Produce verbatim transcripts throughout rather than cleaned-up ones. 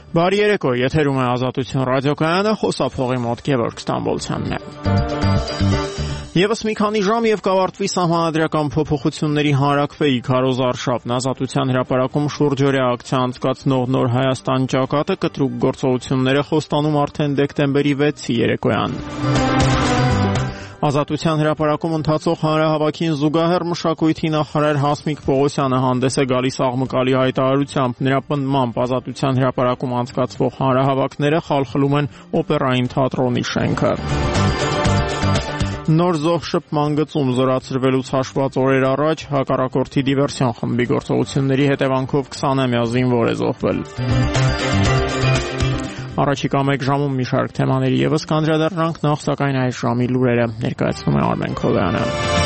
Բարի երեկո, եթերում է Ազատություն ռադիոկայանը, խոսափողի մոտ Գևորգ Ստամբոլցյանն է։ Եվս մի քանի ժամ եւ կավարտվի սահմանադրական փոփոխությունների հանրաքվեի քարոզարշավն Ազատության հրապարակում շուրջօրյա ակցիա անցկացնող Նոր Հայաստան ճակատը կտրուկ գործողությունները խոստանում արդեն դեկտեմբերի վեցի երեկոյան։ Ազատության հրապարակում ընթացող հանրահավաքին զուգահեռ մշակույթի նախարար Հասմիկ Պողոսյանը հանդես է գալիս աղմկալի հայտարարությամբ։ Նրա պնդմամբ Ազատության հրապարակում անցկացվող հանրահավաքները խալխլում են օպերային թատրոնի շենքը։ Նոր զոհ շփման գծում զորացրվելուց հաշված օրեր առաջ հակառակորդի դիվերսիոն խմբի գործողությունների հետևանքով քսանամյա զինվոր է զոհվել։ Առաջիկա մեկ ժամում մի շարք թեմաների եւս կանդրադառնանք, նախ սակայն այս ժամի լուրերը ներկայացնում է Արմեն Քովյանը։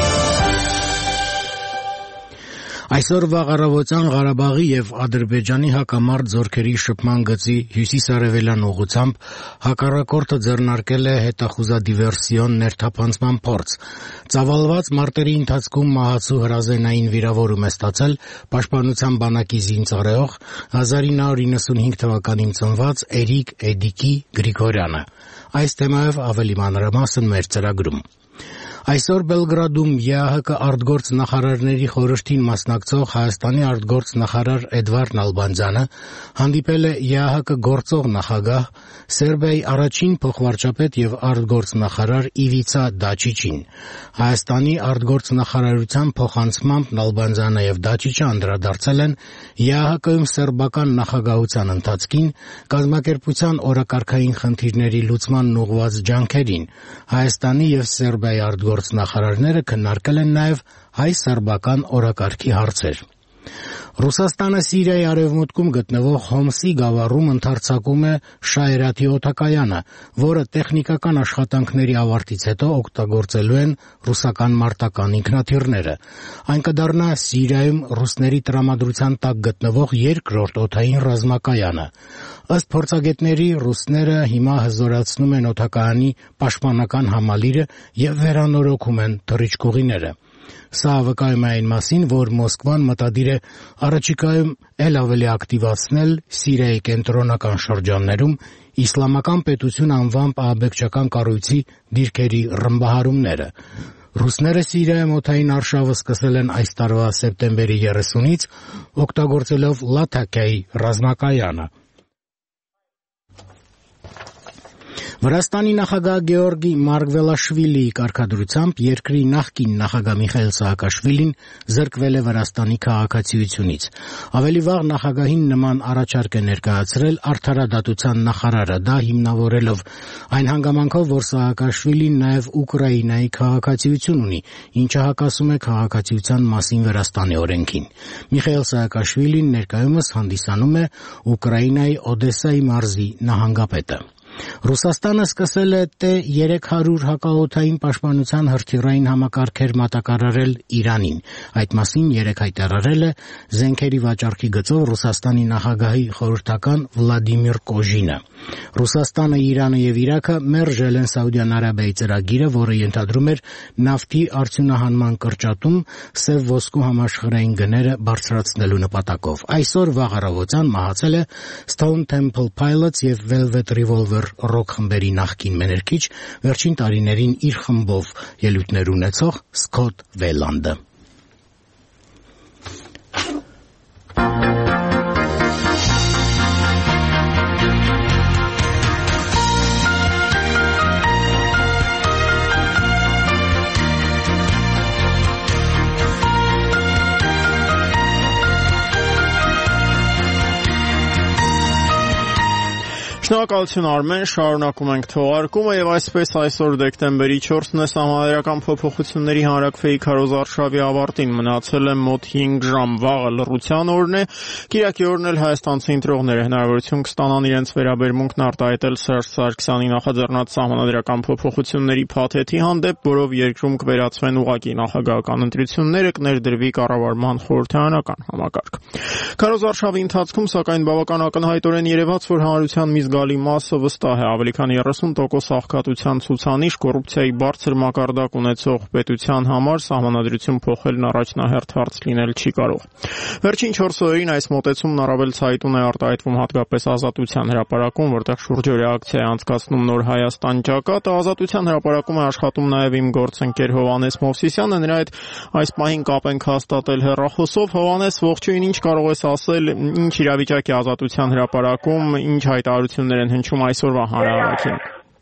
Այսօր վաղ առավոտյան Ղարաբաղի եւ Ադրբեջանի հակամարտ զորքերի շփման գծի հյուսիսարևելյան ուղղությամբ հակառակորդը ձեռնարկել է հետախուզադիվերսիոն ներթափանցման փորձ։ Ծավալված մարտերի ընթացքում մահացու հրազենային վիրավորում է ստացել Պաշտպանության բանակի զինծառայող հազար ինը հարյուր իննսունհինգ թվականին ծնված Էրիկ Էդիկի Գրիգորյանը։ Այս թեմայով ավելի մանրամասն մեր ծրագրում։ Այսօր Բելգրադում ԵԱՀԿ արտգործ նախարարների խորհրդին մասնակցող Հայաստանի արտգործ նախարար Էդվարդ Նալբանդյանը հանդիպել է ԵԱՀԿ գործող նախագահ Սերբիայի առաջին փոխվարչապետ եւ արտգործ նախարար Իվիցա Դաչիչին։ Հայաստանի արտգործ նախարարության փոխանցմամբ Նալբանդյանը եւ Դաչիչը անդրադարձել են ԵԱՀԿ-ում սերբական նախագահության ընթացքին, կազմակերպության օրակարգային խնդիրների լուծմանն ուղղված ջանքերին։ Հայաստանի եւ Սերբիայի արտգործ նախարարները քննարկել են նաև հայ-սերբական օրակարգի հարցեր։ Ռուսաստանը Սիրիայի արևմուտքում գտնվող Հոմսի գավառում ընդարձակում է Շայրաթի օդակայանը, որը տեխնիկական աշխատանքների ավարտից հետո օգտագործելու են ռուսական մարտական ինքնաթիռները։ Այն կդառնա Սիրիայում ռուսների տրամադրության տակ գտնվող երկրորդ օդային ռազմակայանը։ Ըստ փորձագետների, ռուսները հիմա հզորացնում են օդակայանի պաշտպանական համալիրը եւ վերանորոգում են թռիչքուղիները։ Սա վկայում է այն մասին, որ Մոսկվան մտադիր է առաջիկայում ել ավելի ակտիվացնել Սիրիայի կենտրոնական շրջաններում իսլամական պետություն անվամբ ահաբեկչական կառույցի դիրքերի ռմբահարումները։ Ռուսները Սիրիայում օդային արշավը սկսել են այս տարվա սեպտեմբերի երեսունից, օգտագործելով Լաթաքիայի ռազմակայանը։ Վրաստանի նախագահ Գեորգի Մարգվելաշվիլիի կարգադրությամբ երկրի նախկին նախագահ Միխայիլ Սահակաշվիլին զրկվել է Վրաստանի քաղաքացիությունից։ Ավելի վաղ նախագահին նման առաջարկ է ներկայացրել արդարադատության նախարարը, դա հիմնավորելով այն հանգամանքով, որ Սահակաշվիլին նաև Ուկրաինայի քաղաքացիություն ունի, ինչը հակասում է քաղաքացիության մասին Վրաստանի օրենքին։ Միխայիլ Սահակաշվիլին ներկայումս հանդիսանում է Ուկրաինայի Օդեսայի մարզի նահանգապետը։ Ռուսաստանը սկսել է Տե երեք հարյուր հակաօդային պաշտպանության հրթիռային համակարգեր մատակարարել Իրանին։ Այդ մասին երեկ հայտարարել է զենքերի վաճառքի գծով Ռուսաստանի նախագահի խորհրդական Վլադիմիր Կոժինը։ Ռուսաստանը, Իրանը եւ Իրաքը մերժել են Սաուդյան Արաբիայի ծրագիրը, որը ենթադրում էր նավթի արդյունահանման կրճատում սև ոսկու համաշխարհային գները բարձրացնելու նպատակով։ Այսօր վաղ առավոտյան մահացել է Stone Temple Pilots եւ Velvet Revolver ռոք խմբերի նախկին մեներքիչ, վերջին տարիներին իր խմբով ելույթներ ունեցող Սկոտ Վելանդը։ Շնորհակալություն Արմեն, շարունակում ենք թողարկումը եւ այսպես այսօր դեկտեմբերի չորսն է սահմանադրական փոփոխությունների հանրաքվեի քարոզարշավի ավարտին մնացել է մոտ հինգ ժամ, վաղը լռության օրն է, կիրակի օրն էլ հայաստանցի ընտրողները հնարավորություն կստանան իրենց վերաբերմունքն արտահայտել Սերժ Սարգսյանի նախաձեռնած սահմանադրական փոփոխությունների փաթեթի հանդեպ, որով երկրում կվերացվեն ուղղակի նախագահական ընտրությունները, կներդրվի կառավարման խորհրդարանական համակարգ։ Քարոզարշավի ընթացքում սակայն բավական ակնհայտորեն երևաց, որ հանրության մի զգալի զգալի մասը վստահ է, ավելի քան երեսուն տոկոս աղքատության ցուցանիշ կոռուպցիայի բարձր մակարդակ ունեցող պետության համար սահմանադրություն փոխելն առաջնահերթ հարց լինել չի կարող։ Վերջին չորս օրերին այս մոտեցումն առավել ցայտուն է արտահայտվում հատկապես Ազատության հրապարակում, որտեղ շուրջօրյա ակցիա է անցկացնում Նոր Հայաստան ճակատը։ Ազատության հրապարակում է աշխատում նաև իմ գործընկեր Հովհաննես Մովսիսյանը, նրա հետ այս պահին կապ ենք հաստատել հեռախոսով։ Հովհաննես, ողջույն, ինչ կարող ես ասել, ինչ իրավիճակ է Ազատության հրապարակում, ինչ հայտարարություններ են հնչում այսօրվա հանրահավաքին։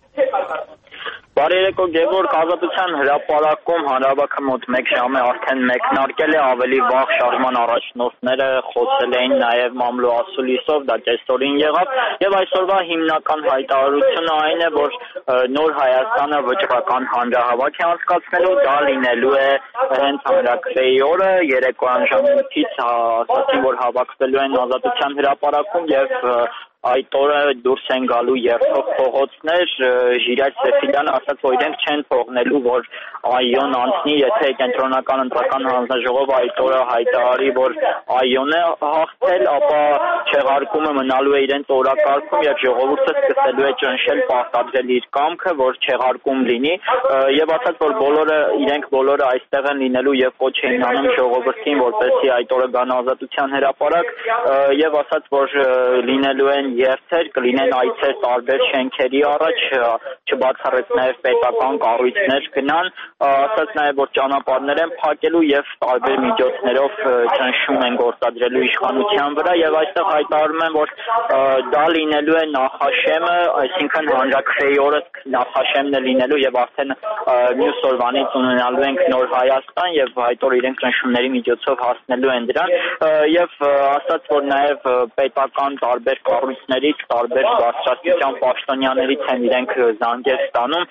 Բարի երեկո Գևորգ, Ազատության հրապարակում հանրահավաքը մոտ մեկ ժամ է արդեն մեկնարկել է, ավելի վաղ շարժման առաջնորդները խոսել էին նաև մամլո ասուլիսով, դա կեսօրին եղավ, եւ այսօրվա հիմնական հայտարարությունը այն է, որ Նոր Հայաստանը վճռական հանրահավաք է անցկացնելու, դա լինելու է հենց հանրաքվեի օրը, երեկոյան ժամը ութից ասացին, որ հավաքվելու են Ազատության հրապարակում եւ այդ օրը դուրս են գալու երթող փողոցներ, Ժիրայր Սեֆիլյանը ասաց, որ իրենք չեն թողնելու, որ ԱՅՈ-ն անցնի, եթե կենտրոնական ընտրական հանձնաժողովը այդ օրը հայտարարի, որ ԱՅՈ-ն է հաղթել, ապա չեղարկումը մնալու է իրենց օրակարգում եւ ժողովուրդը սկսելու է ճնշել, պարտադրել իր կամքը, որ չեղարկում լինի, եւ ասաց, որ բոլորը իրենք բոլորը այստեղ են լինելու եւ կոչ էին անում ժողովրդին, որպեսզի այդ օրը գան Ազատության հրապարակ, եւ ասաց, որ լինելու են երթեր, կլինեն այցեր տարբեր շենքերի առաջ, չբացառեց նաև պետական կառույցներ գնան, ասաց նաև, որ ճանապարհներ են փակելու եւ տարբեր միջոցներով ճնշում են գործադրելու իշխանության վրա եւ այստեղ հայտարարում են, որ դա լինելու է նախաշեմը, այսինքն հանրաքվեի օրը նախաշեմն է լինելու եւ արդեն մյուս օրվանից ունենալու ենք Նոր Հայաստան եւ այդ օր իրենք ճնշումների միջոցով հասնելու են դրան եւ ասաց, որ նաև պետական տարբեր կառույցներից, տարբեր բարձրաստիճան պաշտոնյաներից են իրենք զանգեր ստանում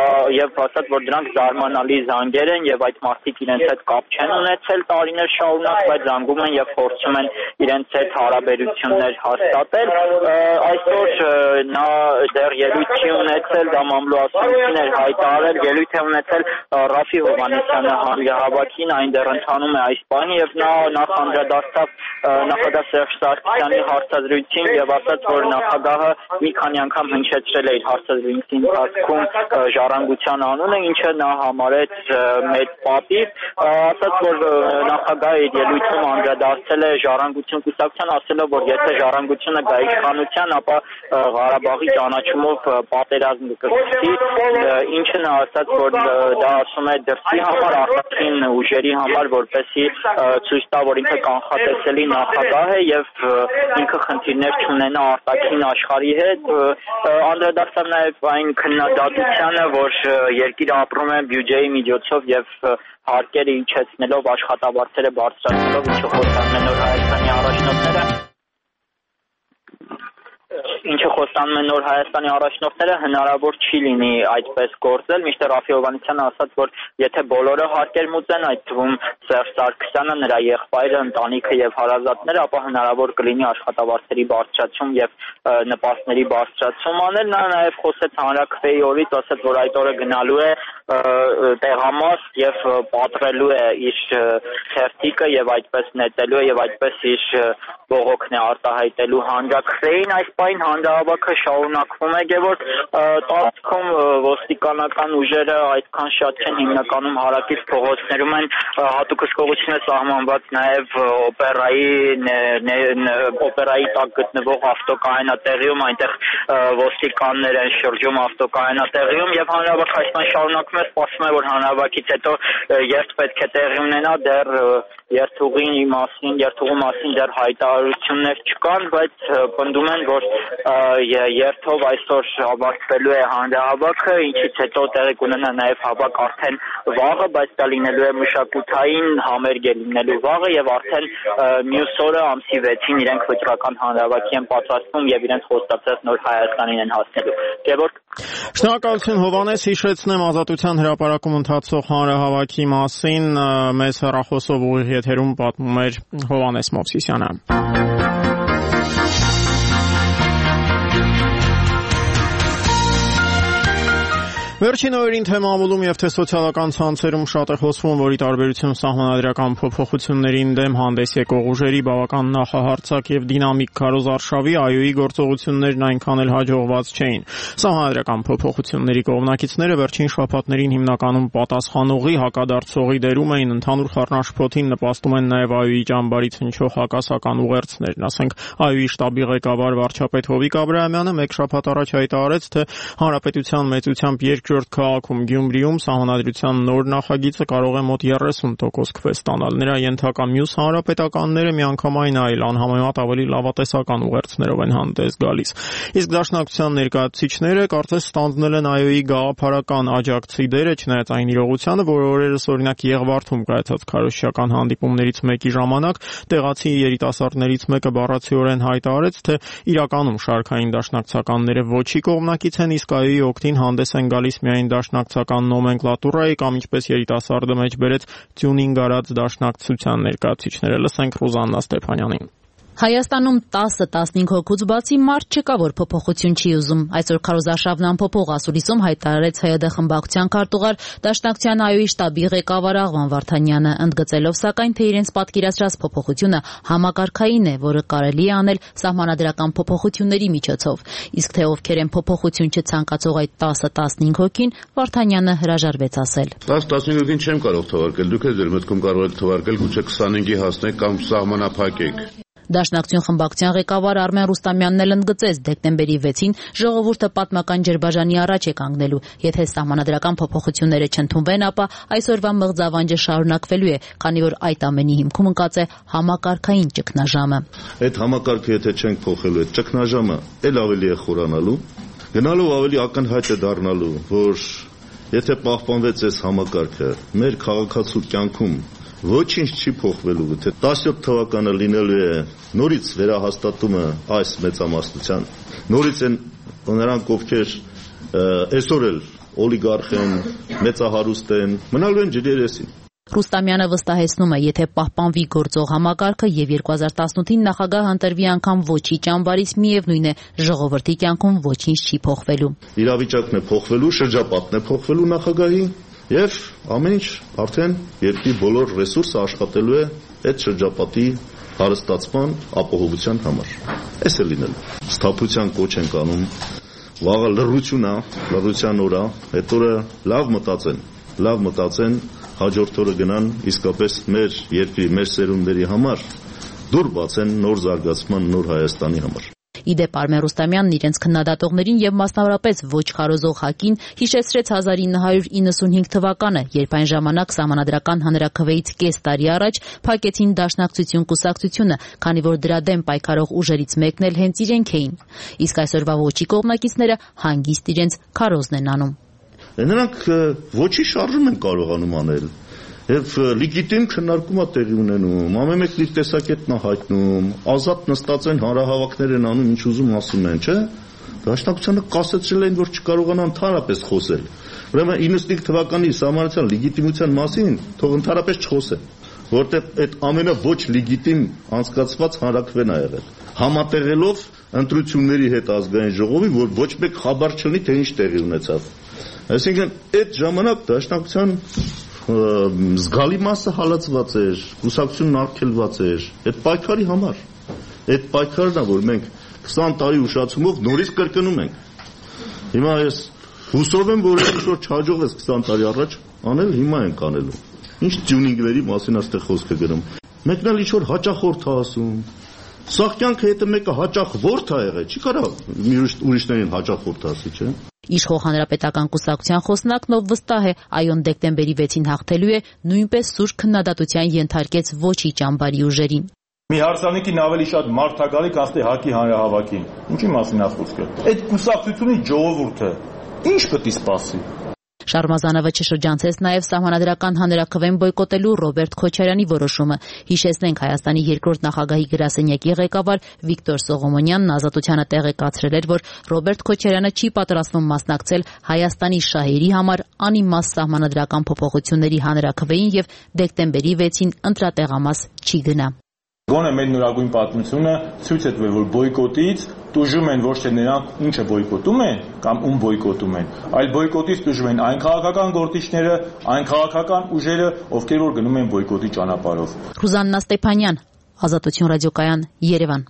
եւ ասաց, որ դրանք զարմանալի զանգեր են եւ այդ մարդիկ իրենց հետ կապ չեն ունեցել տարիներ շարունակ, բայց զանգում են եւ փորձում են իրենց հետ հարաբերություններ հաստատել։ Այսօր նա դեռ ելույթ չի ունեցել, դա մամլո ասուլիսին էր հայտարարել, ելույթ է ունեցել Ռաֆի Հովհաննիսյանը հանրահավաքին, այն դեռ ընթանում է այս պահին եւ նա նախ անդրադարձավ նախագահ Սերժ Սարգսյանի հարցազրույցին եւ ասաց, որ նախագահը մի քանի անգամ հնչեցրել է իր հարցազրույցի ընթացքում ժառանգության անունը, ինչը նա համարեց մեծ պատիվ, ասաց, որ նախագահը իր ելույթում անդրադարձել է Ժառանգություն կուսակցության, ասելով, որ եթե Ժառանգությունը գա իշխանության, ապա Ղարաբաղի ճանաչումով պատերազմ կսկսի, ինչը նա ասաց, որ դա ասում է դրսի համար, արտաքին ուժերի համար, որպեսզի ցույց տա, որ ինքը կանխատեսելի նախագահ է եւ ինքը խնդիրներ չունենա արտաքին աշխարհի հետ, անդրադարձավ նաև այն քննադատությանը, որ երկիրը ապրում է բյուջեի միջոցով եւ հարկերը իջեցնելով, աշխատավարձերը բարձրացնելով, ինչը խոստանում են Նոր Հայաստանի առաջնորդները Ինչը խոստանում են Նոր Հայաստանի առաջնորդները, հնարավոր չի լինի այդպես գործել, մինչդեռ Ռաֆի Հովհաննիսյանը ասաց, որ եթե բոլորը հարկեր մուծեն, այդ թվում Սերժ Սարգսյանը, նրա եղբայրը, ընտանիքը եւ հարազատները, ապա հնարավոր կլինի աշխատավարձերի բարձրացում եւ նպաստների բարձրացում անել։ Նա նաեւ խոսեց հանրաքվեի օրից, ասաց, որ այդ օրը գնալու է տեղամաս եւ պատրելու է իր քերթիկը եւ այդպես նետելու է եւ այդպես իր բողոքն է արտահայտելու հանրաքվեին։ Այս պահին հանրահավաքը շարունակվում է, Գևորգ, տարածքում ոստիկանական ուժերը այդքան շատ չեն, հիմնականում հարակից փողոցներում են, հատուկ հսկողություն է սահմանված նաև օպերայի օպերայի տակ գտնվող ավտոկայանատեղիում, այնտեղ ոստիկաններ են շրջում ավտոկայանատեղիում եւ հանրահավաքը այսպես շարունակվում է, սպասվում է, որ հանրահավաքից հետո երթ պետք է տեղի ունենա, դեռ երթուղի մասին, երթուղու մասին դեռ հայտարարություններ չկան, բայց պնդում են, որ երթով այսօր ավարտվելու է հանրահավաքը, ինչից հետո տեղի կունենա նաև հավաք արդեն վաղը, բայց դա լինելու է մշակութային, համերգ է լինելու վաղը եւ արդեն մյուս օրը ամսի վեցին իրենք վճռական հանրահավաքի են պատրաստվում եւ իրենց խոստացած Նոր Հայաստանին են հասնելու։ Գևորգ, շնորհակալություն Հովհաննես, հիշեցնեմ Ազատության հրապարակում ընթացող հանրահավաքի մասին մեծ հեռախոսով ուղիղ եթերում պատմում էր Հովհաննես Մովսիսյանը։ Վերջին օրերին թեմավորում եւ թե սոցիալական ցանցերում շատ է խոսվում, որ ի տարբերություն սահմանադրական փոփոխություններին դեմ հանդես եկող ուժերի բավական նախահարցակ եւ դինամիկ քարոզարշավի ԱՅՈ-ի գործողություններն այնքան էլ հաջողված չէին։ Սահմանադրական փոփոխությունների կողմնակիցները վերջին շաբաթներին հիմնականում պատասխանողի հակադարձողի դերում էին, ընդհանուր խառնաշփոթին նպաստում են նաեւ ԱՅՈ-ի ճամբարից հնչող հակասական ուղերձներն, ասենք ԱՅՈ-ի շտաբի ղեկավար վարչապետ Հովիկ Աբրահամյանը մեկ շաբաթ առաջ հայտարարեց, թե հանրապետության մեծությամբ երկրորդ քաղաքում Գյումրիում սահմանադրության նոր նախագիծը կարող է մոտ երեսուն տոկոս քվե ստանալ։ Նրա ենթակա մյուս հանրապետականները միանգամայն այլ անհամեմատ ավելի լավատեսական ուղերձներով են հանդես գալիս։ Իսկ դաշնակցության ներկայացուցիչները կարծես ստանձնել են ԱՅՈ-ի գաղափարական աջակցի դերը, չնայած այն իրողությանը, որ օրերս օրինակ Եղվարդում կայացած քարոզչական հանդիպումներից մեկի ժամանակ տեղացի երիտասարդներից մեկը բառացիորեն հայտարարեց, թե իրականում շարքային դաշնակցականները ոչի կողմնակից են, իսկ ԱՅՈ-ի օգտին հանդես են գալիս միայն դաշնակցական նոմենկլատուրայի կամ ինչպես երիտասարդը մեջ բերեց տյունինգ արած դաշնակցության ներկայացուցիչները։ Լսենք Ռուզաննա Ստեփանյանին։ Հայաստանում տասը տասնհինգ հոգուց բացի մարդ չկա, որ փոփոխություն չի ուզում։ Այսօր քարոզարշավն անփոփոխ ասուլիսում հայտարարեց ՀՅԴ խմբակցության քարտուղար դաշնակցության ԱՅՈ-ի շտաբի ղեկավար Աղվան Վարդանյանը, ընդգծելով սակայն, թե իրենց պատկերացրած փոփոխությունը համակարգային է, որը կարելի է անել սահմանադրական փոփոխությունների միջոցով։ Իսկ թե ովքեր են փոփոխություն չցանկացող այդ տասը տասնհինգ հոգին, Վարդանյանը հրաժարվեց ասել։ տասը տասնհինգ հոգին չեմ կարող թվարկել, դուք եք ձեր մտքում կարող եք թվարկել, գուցե քսանհինգի հասնեք կամ սահմանափակեք։ Դաշնակցություն խմբակցության ղեկավար Արմեն Ռուստամյանն էլ ընդգծեց, դեկտեմբերի վեցին ժողովուրդը պատմական ջրբաժանի առաջ է կանգնելու։ Եթե սահմանադրական փոփոխությունները չընդունվեն, ապա այսօրվա մղձավանջը շարունակվելու է, քանի որ այդ ամենի հիմքում ընկած է համակարգային ճգնաժամը։ Այդ համակարգը եթե չենք փոխելու, այդ ճգնաժամը էլ ավելի է խորանալու, գնալով ավելի ակնհայտ է դառնալու, որ եթե պահպանվեց այս համակարգը, մեր քաղաքացու կյանքում ոչինչ չի փոխվելու, թե տասնյոթ թվականը լինելու է նորից վերահաստատումը այս մեծամասնության, նորից են նրանք, ովքեր այսօր էլ օլիգարխ են, մեծահարուստ են, մնալու են ջրերեսին։ Ռուստամյանը վստահեցնում է, եթե պահպանվի գործող համակարգը եւ երկու հազար տասնութին նախագահը ընտրվի անգամ ոչի ճամբարից, միևնույն է, ժողովրդի կյանքում ոչինչ չի փոխվելու։ Իրավիճակն է փոխվելու, շրջապատն է փոխվելու նախագահի եւ ամեն ինչ արդեն երկրի բոլոր ռեսուրսը աշխատելու է այդ շրջապատի հարստացման, ապահովության համար։ Այս է լինելու։ Սթափության կոչ ենք անում, վաղը լռություն է, լռության օր է, այդ օրը լավ մտածեն, լավ մտածեն, հաջորդ օրը գնան իսկապես մեր երկրի, մեր սերունդների համար դուր բացեն նոր զարգացման, նոր Հայաստանի համար։ Իդեպ Արմեն Ռուստամյանն իրենց քննադատողներին եւ մասնավորապես ոչ քարոզող ՀԱԿ-ին հիշեցրեց հազար ինը հարյուր իննսունհինգ թվականը, երբ այն ժամանակ սահմանադրական հանրաքվեից կես տարի առաջ փակեցին Դաշնակցություն կուսակցությունը, քանի որ դրա դեմ պայքարող ուժերից մեկն էլ հենց իրենք էին։ Իսկ այսօրվա ոչի կողմնակիցները հանգիստ իրենց քարոզն են անում։ Նրանք ոչի շարժում են կարողանում անել։ Եվ լեգիտիմ քննարկում է տեղի ունենում, ամեն մեկն իր տեսակետն է հայտնում, ազատ նստած են, հանրահավաքներ են անում, ինչ ուզում ասում են, չէ՞։ Դաշնակցությանը կասեցրել են, որ չկարողանան ընդհանրապես խոսել։ Ուրեմն իննսունհինգ թվականի սահմանադրության լեգիտիմության մասին թող ընդհանրապես չխոսեն, որտեղ այդ ամենաոչ լեգիտիմ անցկացված հանրաքվեն է եղել, համատեղելով ընտրությունների հետ ազգային ժողովի, որ ոչ մեկ խաբար չլինի, թե ինչ տեղի ունեցավ։ Այսինքն այդ ժամանակ դաշնակցության զգալի մասը հալածված էր, կուսակցությունն արգելված էր այդ պայքարի համար։ Այդ պայքարն է, որ մենք քսան տարի ուշացումով նորից կրկնում ենք։ Հիմա ես հուսով եմ, որ ինչ որ չհաջողվեց քսան տարի առաջ անել, հիմա ենք անելու։ Ինչ տյունինգների մասին այստեղ խոսքը գնում։ Մեկն էլ ինչ որ հաճախորդ է ասում։ Սաղ կյանքը եթե մեկը հաճախորդ է եղել, չի կարող մի ուրիշներին հաճախորդ ասի, չէ՞։ Իշխող հանրապետական կուսակցության խոսնակն ով վստահ է, ԱՅՈ-ն դեկտեմբերի վեցին հաղթելու է, նույնպես սուր քննադատության ենթարկեց ոչի ճամբարի ուժերին։ Մի հարսանեկին ավելի շատ մարդ է գալի, քան թե ՀԱԿ-ի հանրահավաքին։ Ինչի մասին է խոսքը։ Այդ կուսակցությունի ժողովուրդը ինչ պետք է սպասի։ Շարմազանովը չշրջանցեց նաև սահմանադրական հանրաքվեն բոյկոտելու Ռոբերտ Քոչարյանի որոշումը։ Հիշեցնենք, Հայաստանի երկրորդ նախագահի գրասենյակի ղեկավար Վիկտոր Սողոմոնյանն Ազատությանը տեղեկացրել էր, որ Ռոբերտ Քոչարյանը չի պատրաստվում մասնակցել Հայաստանի շահերի համար անիմաստ սահմանադրական փոփոխությունների հանրաքվեին եւ դեկտեմբերի վեցին ընտրատեղամաս չի գնա։ Գոնե մեր նորագույն պատմությունը ցույց է տվել, որ բոյկոտից տուժում են ոչ թե նրանք, ինչը բոյկոտում են կամ ում բոյկոտում են, այլ բոյկոտից տուժում են այն քաղաքական գործիչները, այն քաղաքական ուժերը, ովքեր որ գնում են բոյկոտի ճանապարհով։ Ռուզաննա Ստեփանյան, Ազատություն ռադիոկայան, Երևան։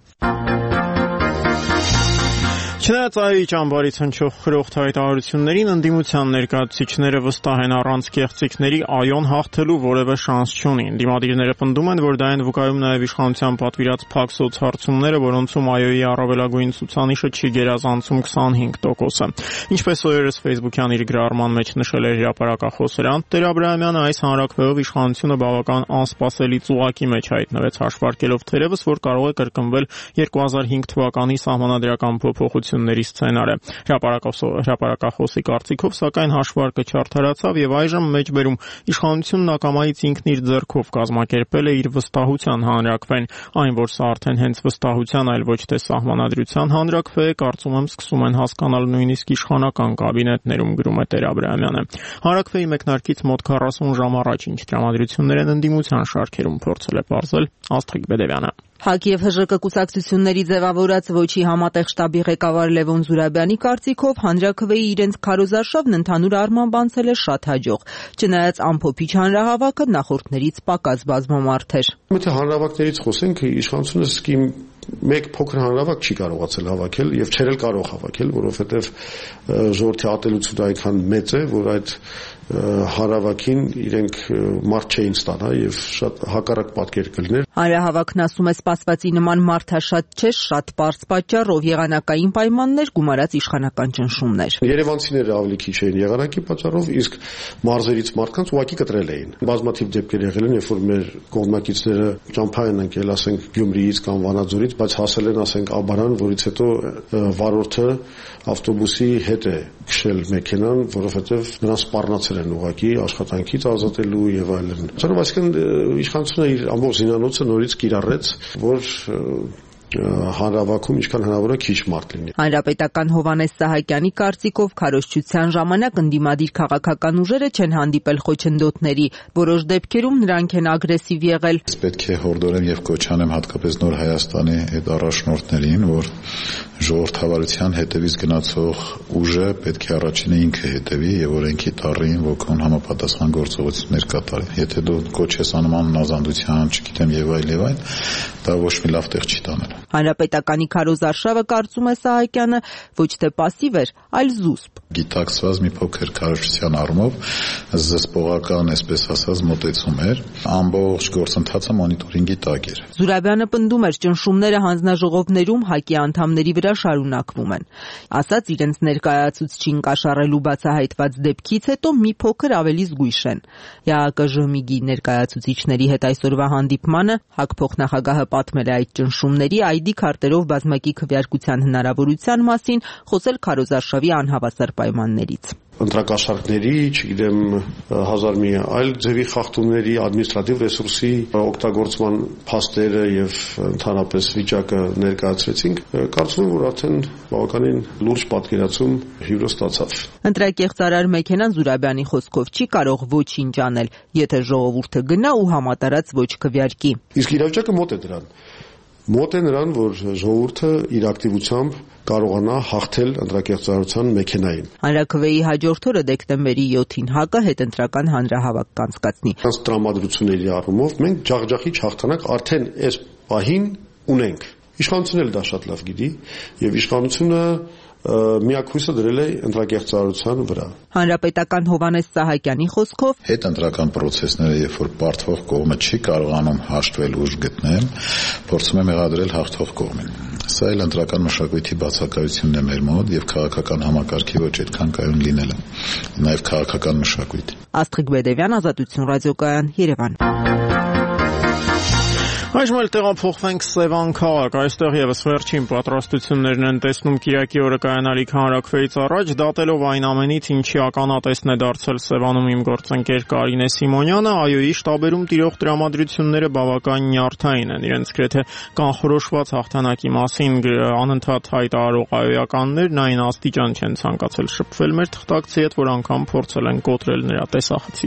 Չնայած ԱՅՈ-ի ճամբարից հնչող խրոխտ հայտարարություններին, ընդդիմության ներկայացուցիչները վստահ են առանց կեղծիքների ԱՅՈ-ն հաղթելու որևէ շանս չունի։ Ընդդիմադիրները պնդում են, որ դա են վկայում նաև իշխանության պատվիրած փակ սոցհարցումները, որոնցում ԱՅՈ-ի առավելագույն ցուցանիշը չի գերազանցում քսանհինգ տոկոսը։ Ինչպես օրերս Facebook-յան իր գրառման մեջ նշել էր հրապարակախոս Հրանտ Տեր-Աբրահամյանը, այս հանրաքվեով իշխանությունը բավական անսպասելի ծուղակի մեջ հայտնվեց, հաշվարկելով թերևս, որ կարող է կրկնվել երկու հազար հինգ թվականի սահմանադրական փոփոխությունների սցենարը։ Հրապարակախոսի կարծիքով, սակայն հաշվարկը չարդարացավ եւ այժմ մեջբերում իշխանությունն ակամայից ինքն իր ձեռքով կազմակերպել է իր վստահության հանրաքվեն, այն որ սա արդեն հենց վստահության, այլ ոչ թե սահմանադրության հանրաքվե է, կարծում եմ սկսում են հասկանալ նույնիսկ իշխանական կաբինետներում, գրում է Տեր-Աբրահամյանը։ Հանրաքվեի մեկնարկից մոտ քառասուն ժամ առաջ ինչ տրամադրություններ են ընդդիմության շարքերում, փորձել է պարզել Աստղիկ Բեդևյանը։ ՀԱԿ եւ ՀԺԿ կուսակցությունների ձևավորած ոչի համատեղ շտաբի ղեկավար Լևոն Զուրաբյանի կարծիքով հանրաքվեի իրենց քարոզարշավն ընդհանուր առմամբ անցել է շատ հաջող, չնայած ամփոփիչ հանրահավաքը նախորդներից պակաս բազմամարդ էր։ Եթե հանրահավաքներից խոսենք, իշխանությունը սկի մեկ փոքր հանրահավաք չի կարողացել հավաքել եւ չէր էլ կարող հավաքել, որովհետեւ ժողովրդի ատելությունը այնքան մեծ է, որ այդ հանրահավաքին իրենք մարդ չէին ստանա եւ շատ հակառակ պատկեր կլիներ։ Հանրահավաքն, ասում է, սպասվածի նման մարդաշատ չէ, շատ պարզ պատճառով եղանակային պայմաններ, գումարած իշխանական ճնշումներ։ Երևանցիները ավելի քիչ էին եղանակի պատճառով, իսկ մարզերից մարդկանց ուղակի կտրել էին։ Բազմաթիվ դեպքեր եղել են, երբ որ մեր կողմնակիցները ճամփա են ընկել, ասենք Գյումրիից կամ Վանաձորից, բայց հասել են, ասենք, Աբարան, որից հետո վարորդը ավտոբուսի հետ է քշել մեքենան, որովհետև նրան սպառնացել են ուղակի աշխատանքից ազատելու եւ այլն։ Ծառայ, այսինքն իշխանությունը իր ամբողջ զինանոցը նորից կիրառեց, որ հանրահավաքում ինչքան հնարավոր է քիչ մարդ լինի։ Հանրապետական Հովհաննես Սահակյանի կարծիքով քարոզչության ժամանակ ընդդիմադիր քաղաքական ուժերը չեն հանդիպել խոչընդոտների, որոշ դեպքերում նրանք են ագրեսիվ եղել։ Պետք է հորդորեմ եւ կոչ անեմ հատկապես Նոր Հայաստանի այդ առաջնորդներին, որ ժողովրդավարության հետևից գնացող ուժը պետք է առաջինը ինքը հետևի եւ օրենքի տառին ոգուն համապատասխան գործողություններ կատարի։ Եթե դու կոչ ես անում աննազանդության, չգիտեմ եւ այլ եւ այլ, դա ոչ մի լավ տեղ չի տանել։ Հանրապետականի քարոզարշավը, կարծում է Սահակյանը, ոչ թե պասիվ էր, այլ զուսպ։ Գիտակցված մի փոքր քարոզչության առումով զսպողական, այսպես ասած, մոտեցում էր, ամբողջ գործընթացը մոնիտորինգի տակ էր։ Զուրաբյանը պնդում էր, ճնշումները հանձնաժողովներում ՀԱԿ-ի անդամների վրա շարունակվում են։ Ասաց, իրենց ներկայացուցչին կաշառելու բացահայտված դեպքից հետո մի փոքր ավելի զգույշ են։ ԵԱԿ-ԺՄԻԳ-ի ներկայացուցիչների հետ այսօրվա հանդիպմանը ՀԱԿ փոխնախագահը պատմել է այդ ճնշումների այ դի քարտերով բազմակի քվեարկության հնարավորության մասին, խոսել քարոզարշավի անհավասար պայմաններից։ Ընտրակաշառքների, չգիտեմ, հազար մի այլ ձևի խախտումների, ադմինիստրատիվ ռեսուրսի օգտագործման փաստերը եւ ընդհանրապես վիճակը ներկայացրեցինք, կարծում եմ, որ արդեն բավականին լուրջ պատկերացում հյուրը ստացավ։ Ընտրակեղծարար մեքենան Զուրաբյանի խոսքով չի կարող ոչինչ անել, եթե ժողովուրդը գնա ու համատարած ոչ քվեարկի։ Իսկ իրավիճակը մոտ է դրան։ Մոտ է նրան, որ ժողովուրդը իր ակտիվությամբ կարողանա հաղթել ընտրակեղծարարության մեքենային։ Հանրաքվեի հաջորդ օրը դեկտեմբերի յոթին ՀԱԿ-ը հետընտրական հանրահավաք կանցկացնի։ Այս տրամադրությունների առումով մենք ջախջախիչ հաղթանակ արդեն այս պահին ունենք։ Իշխանությունն էլ դա շատ լավ գիտի եւ իշխանությունը միակույսը դրել է ընտրակեղծարարության վրա։ Հանրապետական Հովհաննես Սահակյանի խոսքով հետընտրական process-ները, երբ որ պարտվող կողմը չի կարողանում հաշտվել ուժ գտնել, փորձում է մեղադրել հաղթող կողմին։ Սա էլ ընտրական մշակույթի բացակայությունն է մեր մոտ եւ քաղաքական համակարգի ոչ այդքան կայուն լինելը, նաեւ քաղաքական մշակույթ։ Աստղիկ Բեդևյան, Ազատություն ռադիոկայան, Երևան։ Այժմ էլ տեղափոխվենք Սևան քաղաք, այստեղ եւս վերջին պատրաստություններն են տեսնում Կիրակի օրը կայանալիք հանրաքվեից առաջ, դատելով այն ամենից, ինչի ականատեսն է դարձել Սևանում իմ գործընկեր Կարինե Սիմոնյանը, ԱՅՈ-ի շտաբերում տիրող տրամադրությունները բավական նյարդային են, իրենց գրեթե կանխորոշված հաղթանակի մասին անընդհատ հայտարարող ԱՅՈ-ականներն այն աստիճան չեն ցանկացել շփվել մեր թղթակցի հետ, որ անգամ փորձել են կոտրել նրա տեսախցիկը։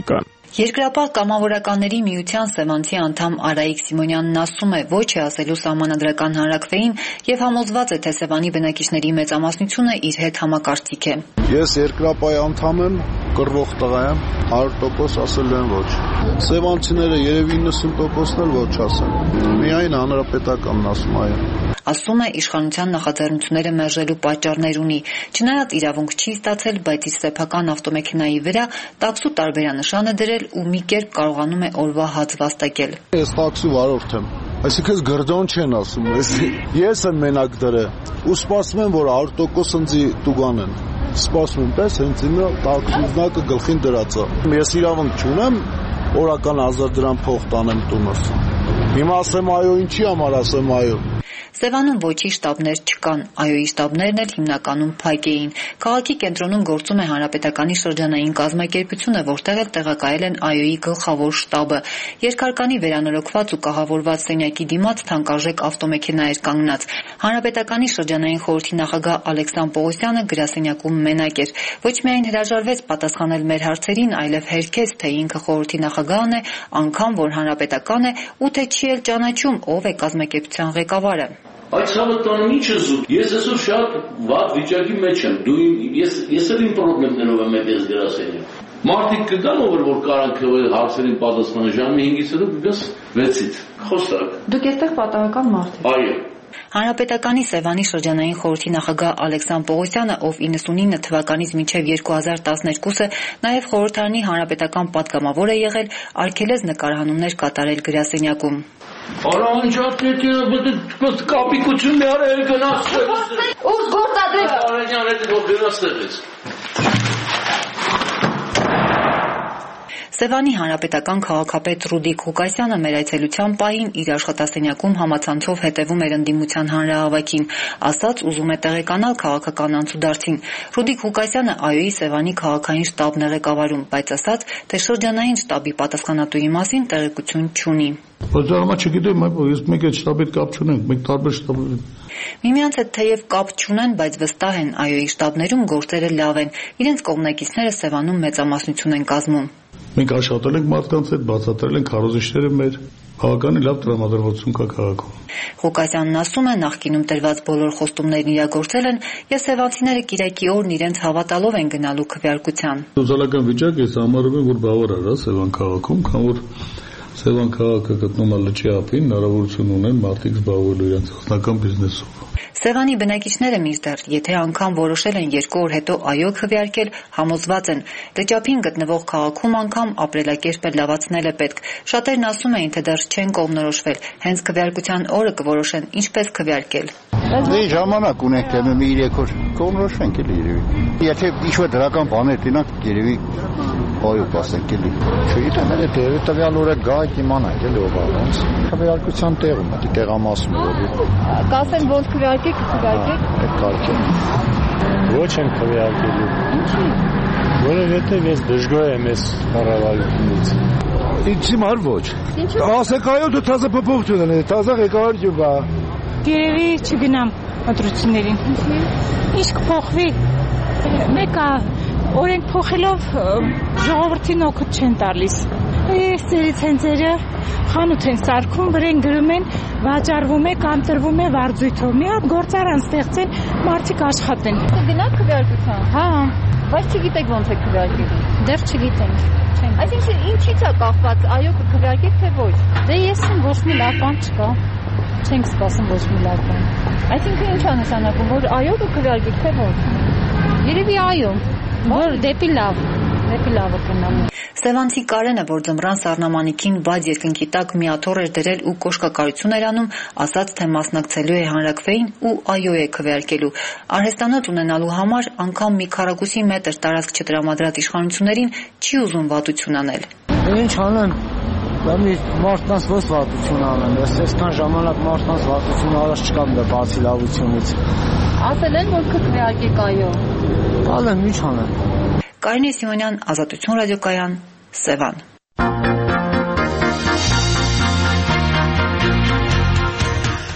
Երկրապահ կամավորականների միության Սևանցի անդամ Արայիկ Սիմոնյանն ասում է, ոչ է ասելու սահմանադրական հանրաքվեին եւ համոզված է, թե Սևանի բնակիչների մեծամասնությունը իր հետ համակարծիք է։ Ես երկրապահի անդամ եմ, կռվող տղա եմ, հարյուր տոկոս ասել են ոչ։ Սևանցիները երևի իննսուն տոկոսն էլ ոչ ասեն։ Միայն հանրապետականն ասում այո։ Ասում է, իշխանության նախաձեռնությունները մերժելու պատճառներ ունի։ Չնայած իրավունք չի ստացել, բայց իր սեփական ավտոմեքենայի վրա տաքսու տարբերանշան է դրել ու մի կերպ կարողանում է օրվա հաց վաստակել։ Ես տաքսու վարորդ եմ։ Այսինքն գրդոն չեն ասում, ես եմ մենակ դրել ու սպասում եմ, որ հարյուր տոկոս ընձի տուգանեն։ Սպասում եմ, պես հենց ինը տաքսուզնակը գլխին դրած է։ Ես իրավունք չունեմ օրական հազար դրամ փող տանեմ տունս։ Հիմա ասեմ այո, ինչի համար ասեմ այո։ Սևանում ոչի շտաբներ չկան, այոյի շտաբներն էլ հիմնականում փակ էին։ Քաղաքի կենտրոնում գործում է Հանրապետականի շրջանային կազմակերպությունը, որտեղ էլ տեղակայել են այոյի գլխավոր շտաբը։ Երկհարկանի վերանորոգված ու կահավորված սենյակի դիմաց թանկարժեք ավտոմեքենա էր կանգնած։ Հանրապետականի շրջանային խորհրդի նախագահ Ալեքսան Պողոսյանը գրասենյակում մենակ էր։ Ոչ միայն հրաժարվեց պատասխանել մեր հարցերին, այլև հերքեց, թե ինքը խորհրդի նախագահն է, անգամ որ հանրապետական է, ու թե չի էլ ճանաչում ով է կազմակերպության ղեկավարը։ Այդ ցավտան ինչը զուտ։ Ես այսօր շատ վատ վիճակի մեջ եմ։ Դու ես ես էլ իմ խնդիրներով եմ այդպես գրասենյակ։ Մարդիկ կգան ով որ կարան քվել հարցերին պատասխանել ժամը հինգից հետո գաս վեցից։ Խոսակ։ Դուք այստեղ պատահական մարդ եք։ Այո։ Հանրապետականի Սևանի շրջանային խորհրդի նախագահ Ալեքսան Պողոսյանը, ով իննսունինը թվականից մինչև երկու հազար տասներկուսը նաև խորհրդարանի հանրապետական պատգամավոր է եղել, արգելեց նկարահանումներ կատարել գրասենյակում։ Արանջատները բդ կապիկություն մի արել գնաց։ Ուր գործադրել։ Արենյան հետ որ գնացել։ Սևանի հանրապետական քաղաքապետ Ռուդիկ Ղուկասյանը մեր այցելության պահին իր աշխատասենյակում համացանցով հետևում էր ընդդիմության հանրահավաքին, ասաց ուզում է տեղեկանալ քաղաքական անցուդարձին։ Ռուդիկ Ղուկասյանը այոյի Սևանի քաղաքային շտաբն է ղեկավարում, բայց ասաց, թե շրջանային շտաբի պատասխանատուի մասին տեղեկություն չունի։ Ոչարմա չգիտեմ, ես մեկ այդ շտաբի հետ կապ չունենք, մենք տարբեր շտաբներ։ Միմյանց հետ թեև կապ չունեն, բայց վստահ են այոյի շտաբներում գործերը լավ են, իրենց կողմնակիցները Սևանում մեծամասնություն են կազմում։ Մենք աշխատել ենք մարդկանց հետ, բացատրել ենք քարոզիչները մեր, բավականին լավ տրամադրվածություն կա քաղաքում։ Ղուկասյանն ասում է, նախկինում տրված բոլոր խոստումներն իրագործել են, եւ սևանցիները Կիրակի օրն իրենց հավատալով են գնալու քվեարկության։ Սոցիալական վիճակը ես համարում եմ, որ բավարար է Սևան քաղաքում, քան որ Սևան քաղաքը գտնվում է լճի ափին, հնարավորություն ունեն մարդիկ զբաղվելու իրենց անձնական բիզնեսով։ Սևանի բնակիչները մինչդեռ, եթե անգամ որոշել են երկու օր հետո այո քվեարկել, համոզված են, լճափին գտնվող քաղաքում անգամ ապրելակերպը լավացնել է պետք։ Շատերն ասում էին, թե դեռ չեն կողմնորոշվել, հենց քվեարկության օրը կորոշեն ինչպես քվեարկել։ Դե ժամանակ ունենք, թե մի երեք օր կողմնորոշենք էլի երևի։ Եթե ինչ-որ դրական բաներ դինանք, երևի այո կասենք էլի։ Չգիտեմ, էլ թե տվյալ օրը գա իմանանք էլի ով է ոնց։ Քվեարկության տեղում է, տեղամասում է։ Կասեն ոնց քվեարկեք, քվեարկեք։ Այդ կարգին։ Ոչ են քվեարկելու։ Ինչի՞։ Որովհետև ես դժգոհ եմ այս կառավարությունից։ Ինչի՞ մար ոչ։ Ասեք այո դու թազա փոփոխություն ունես, թազա ղեկավարություն բա։ Երևի չգնամ ընտրություններին։ Ինչ կփոխվի։ Մեկը օրենք փոխելով ժողովրդին օգուտ չեն տալիս։ Այս ցերիցենցերը խանութ են սարքում, վրեն գրում են, վաճառվում է կամ տրվում է վարձույթով։ Մի հատ գործարան ստեղծեն, մարդիկ աշխատեն։ Կգնաք քվեարկության։ Հա, բայց չգիտեք ոնց է քվեարկելու։ Դեռ չգիտենք։ Այսինքն ինչի՞ց է կախված, այո կքվեարկեք թե ոչ։ Դե ես եմ ոչ մի լավ բան չկա։ Չենք սպասում ոչ մի լավ բան։ Այսինքն ինչ է նշանակում, որ այո կքվեարկեք թե ոչ։ Երևի այո, որ դեպի լավ, դեպի լավը կնամ։ Սևանցի Կարենը, որ ձմռան սառնամանիքին բաց երկնքի տակ մի աթոռ էր դրել ու կոշկակարություն էր անում, ասաց, թե մասնակցելու է հանրաքվեին ու այո է քվեարկելու։ Արհեստանոց ունենալու համար անգամ մի քառակուսի մետր տարածք չտրամադրած իշխանություններին չի ուզում վատություն անել։ Ինչ անեն, դա մի մարդկանց ո՞ս վատություն անեն, այսքան ժամանակ մարդկանց վատություն արած չկա դա բացի լավությունից։ Ասել են, որ քվեարկեք այո։ Ալեն, ինչ անեն։ Կարինե Սիմոնյան, Ազատություն ռադիոկայան, Սևան։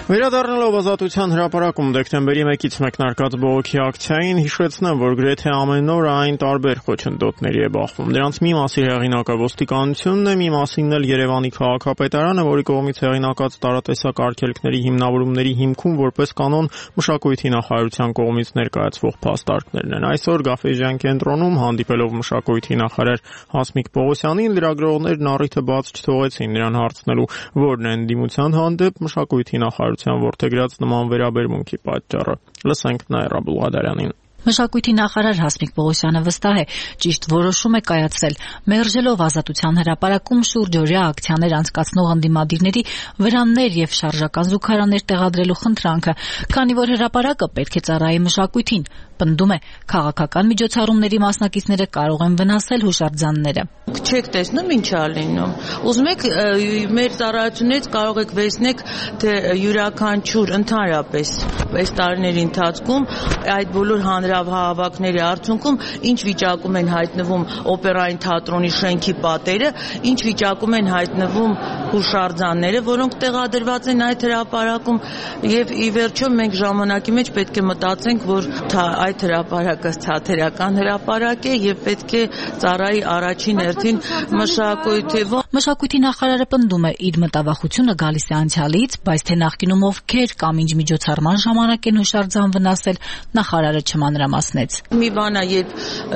Վերադառնալով Ազատության հրապարակում դեկտեմբերի մեկից մեկնարկած բողոքի ակցիային, հիշեցնեմ, որ գրեթե ամեն օր այն տարբեր խոչընդոտների է բախվում։ Դրանց մի մասի հեղինակը ոստիկանությունն է, մի մասին էլ Երևանի քաղաքապետարանը, որի կողմից հեղինակած տարատեսակ արգելքների հիմնավորումների հիմքում որպես կանոն մշակույթի նախարարության կողմից ներկայացվող փաստարկներն են։ Այսօր Գաֆէժյան կենտրոնում հանդիպելով մշակույթի նախարար Հասմիկ Պողոսյանին, լրագրողներն առիթը բաց չթողեցին նրան հարցնելու, որն է ընդդիմության հանդեպ մշակույթի նախարարության որդեգրած նման վերաբերմունքի պատճառը։ Լսենք Նաիրա Բուլղադարյանին։ Մշակույթի նախարար Հասմիկ Պողոսյանը վստահ է, ճիշտ որոշում է կայացրել, մերժելով Ազատության հրապարակում շուրջօրյա ակցիաներ անցկացնող ընդդիմադիրների վրաններ եւ շարժական զուգարաններ տեղադրելու խնդրանքը, քանի որ հրապարակը պետք է ծառայի մշակույթին, պնդում է, քաղաքական միջոցառումների մասնակիցները կարող են վնասել հուշարձանները։ Չեք տեսնում ինչ է լինում։ Ուզում եք մեր ծառայություններից կարող եք վերցնեք, թե յուրաքանչյուր ընդհանրապես այս տարիների ընթացքում այդ բոլոր հանրահավաքների արդյունքում ինչ վիճակում են հայտնվում օպերային թատրոնի շենքի պատերը, ինչ վիճակում են հայտնվում հուշարձանները, որոնք տեղադրված են այդ հրապարակում, եւ ի վերջո մենք ժամանակի մեջ պետք է մտածենք, որ այդ հրապարակը թատերական հրապարակ է եւ պետք է ծառայի առաջին հերթին մշակույթի։ Մշակույթի նախարարը պնդում է, իր մտավախությունը գալիս է անցյալից, բայց թե նախկինում ովքեր կամ ինչ միջոցառման ժամանակ են հուշարձան վնասել, նախարարը չմանրամասնեց։ Մի բան է, երբ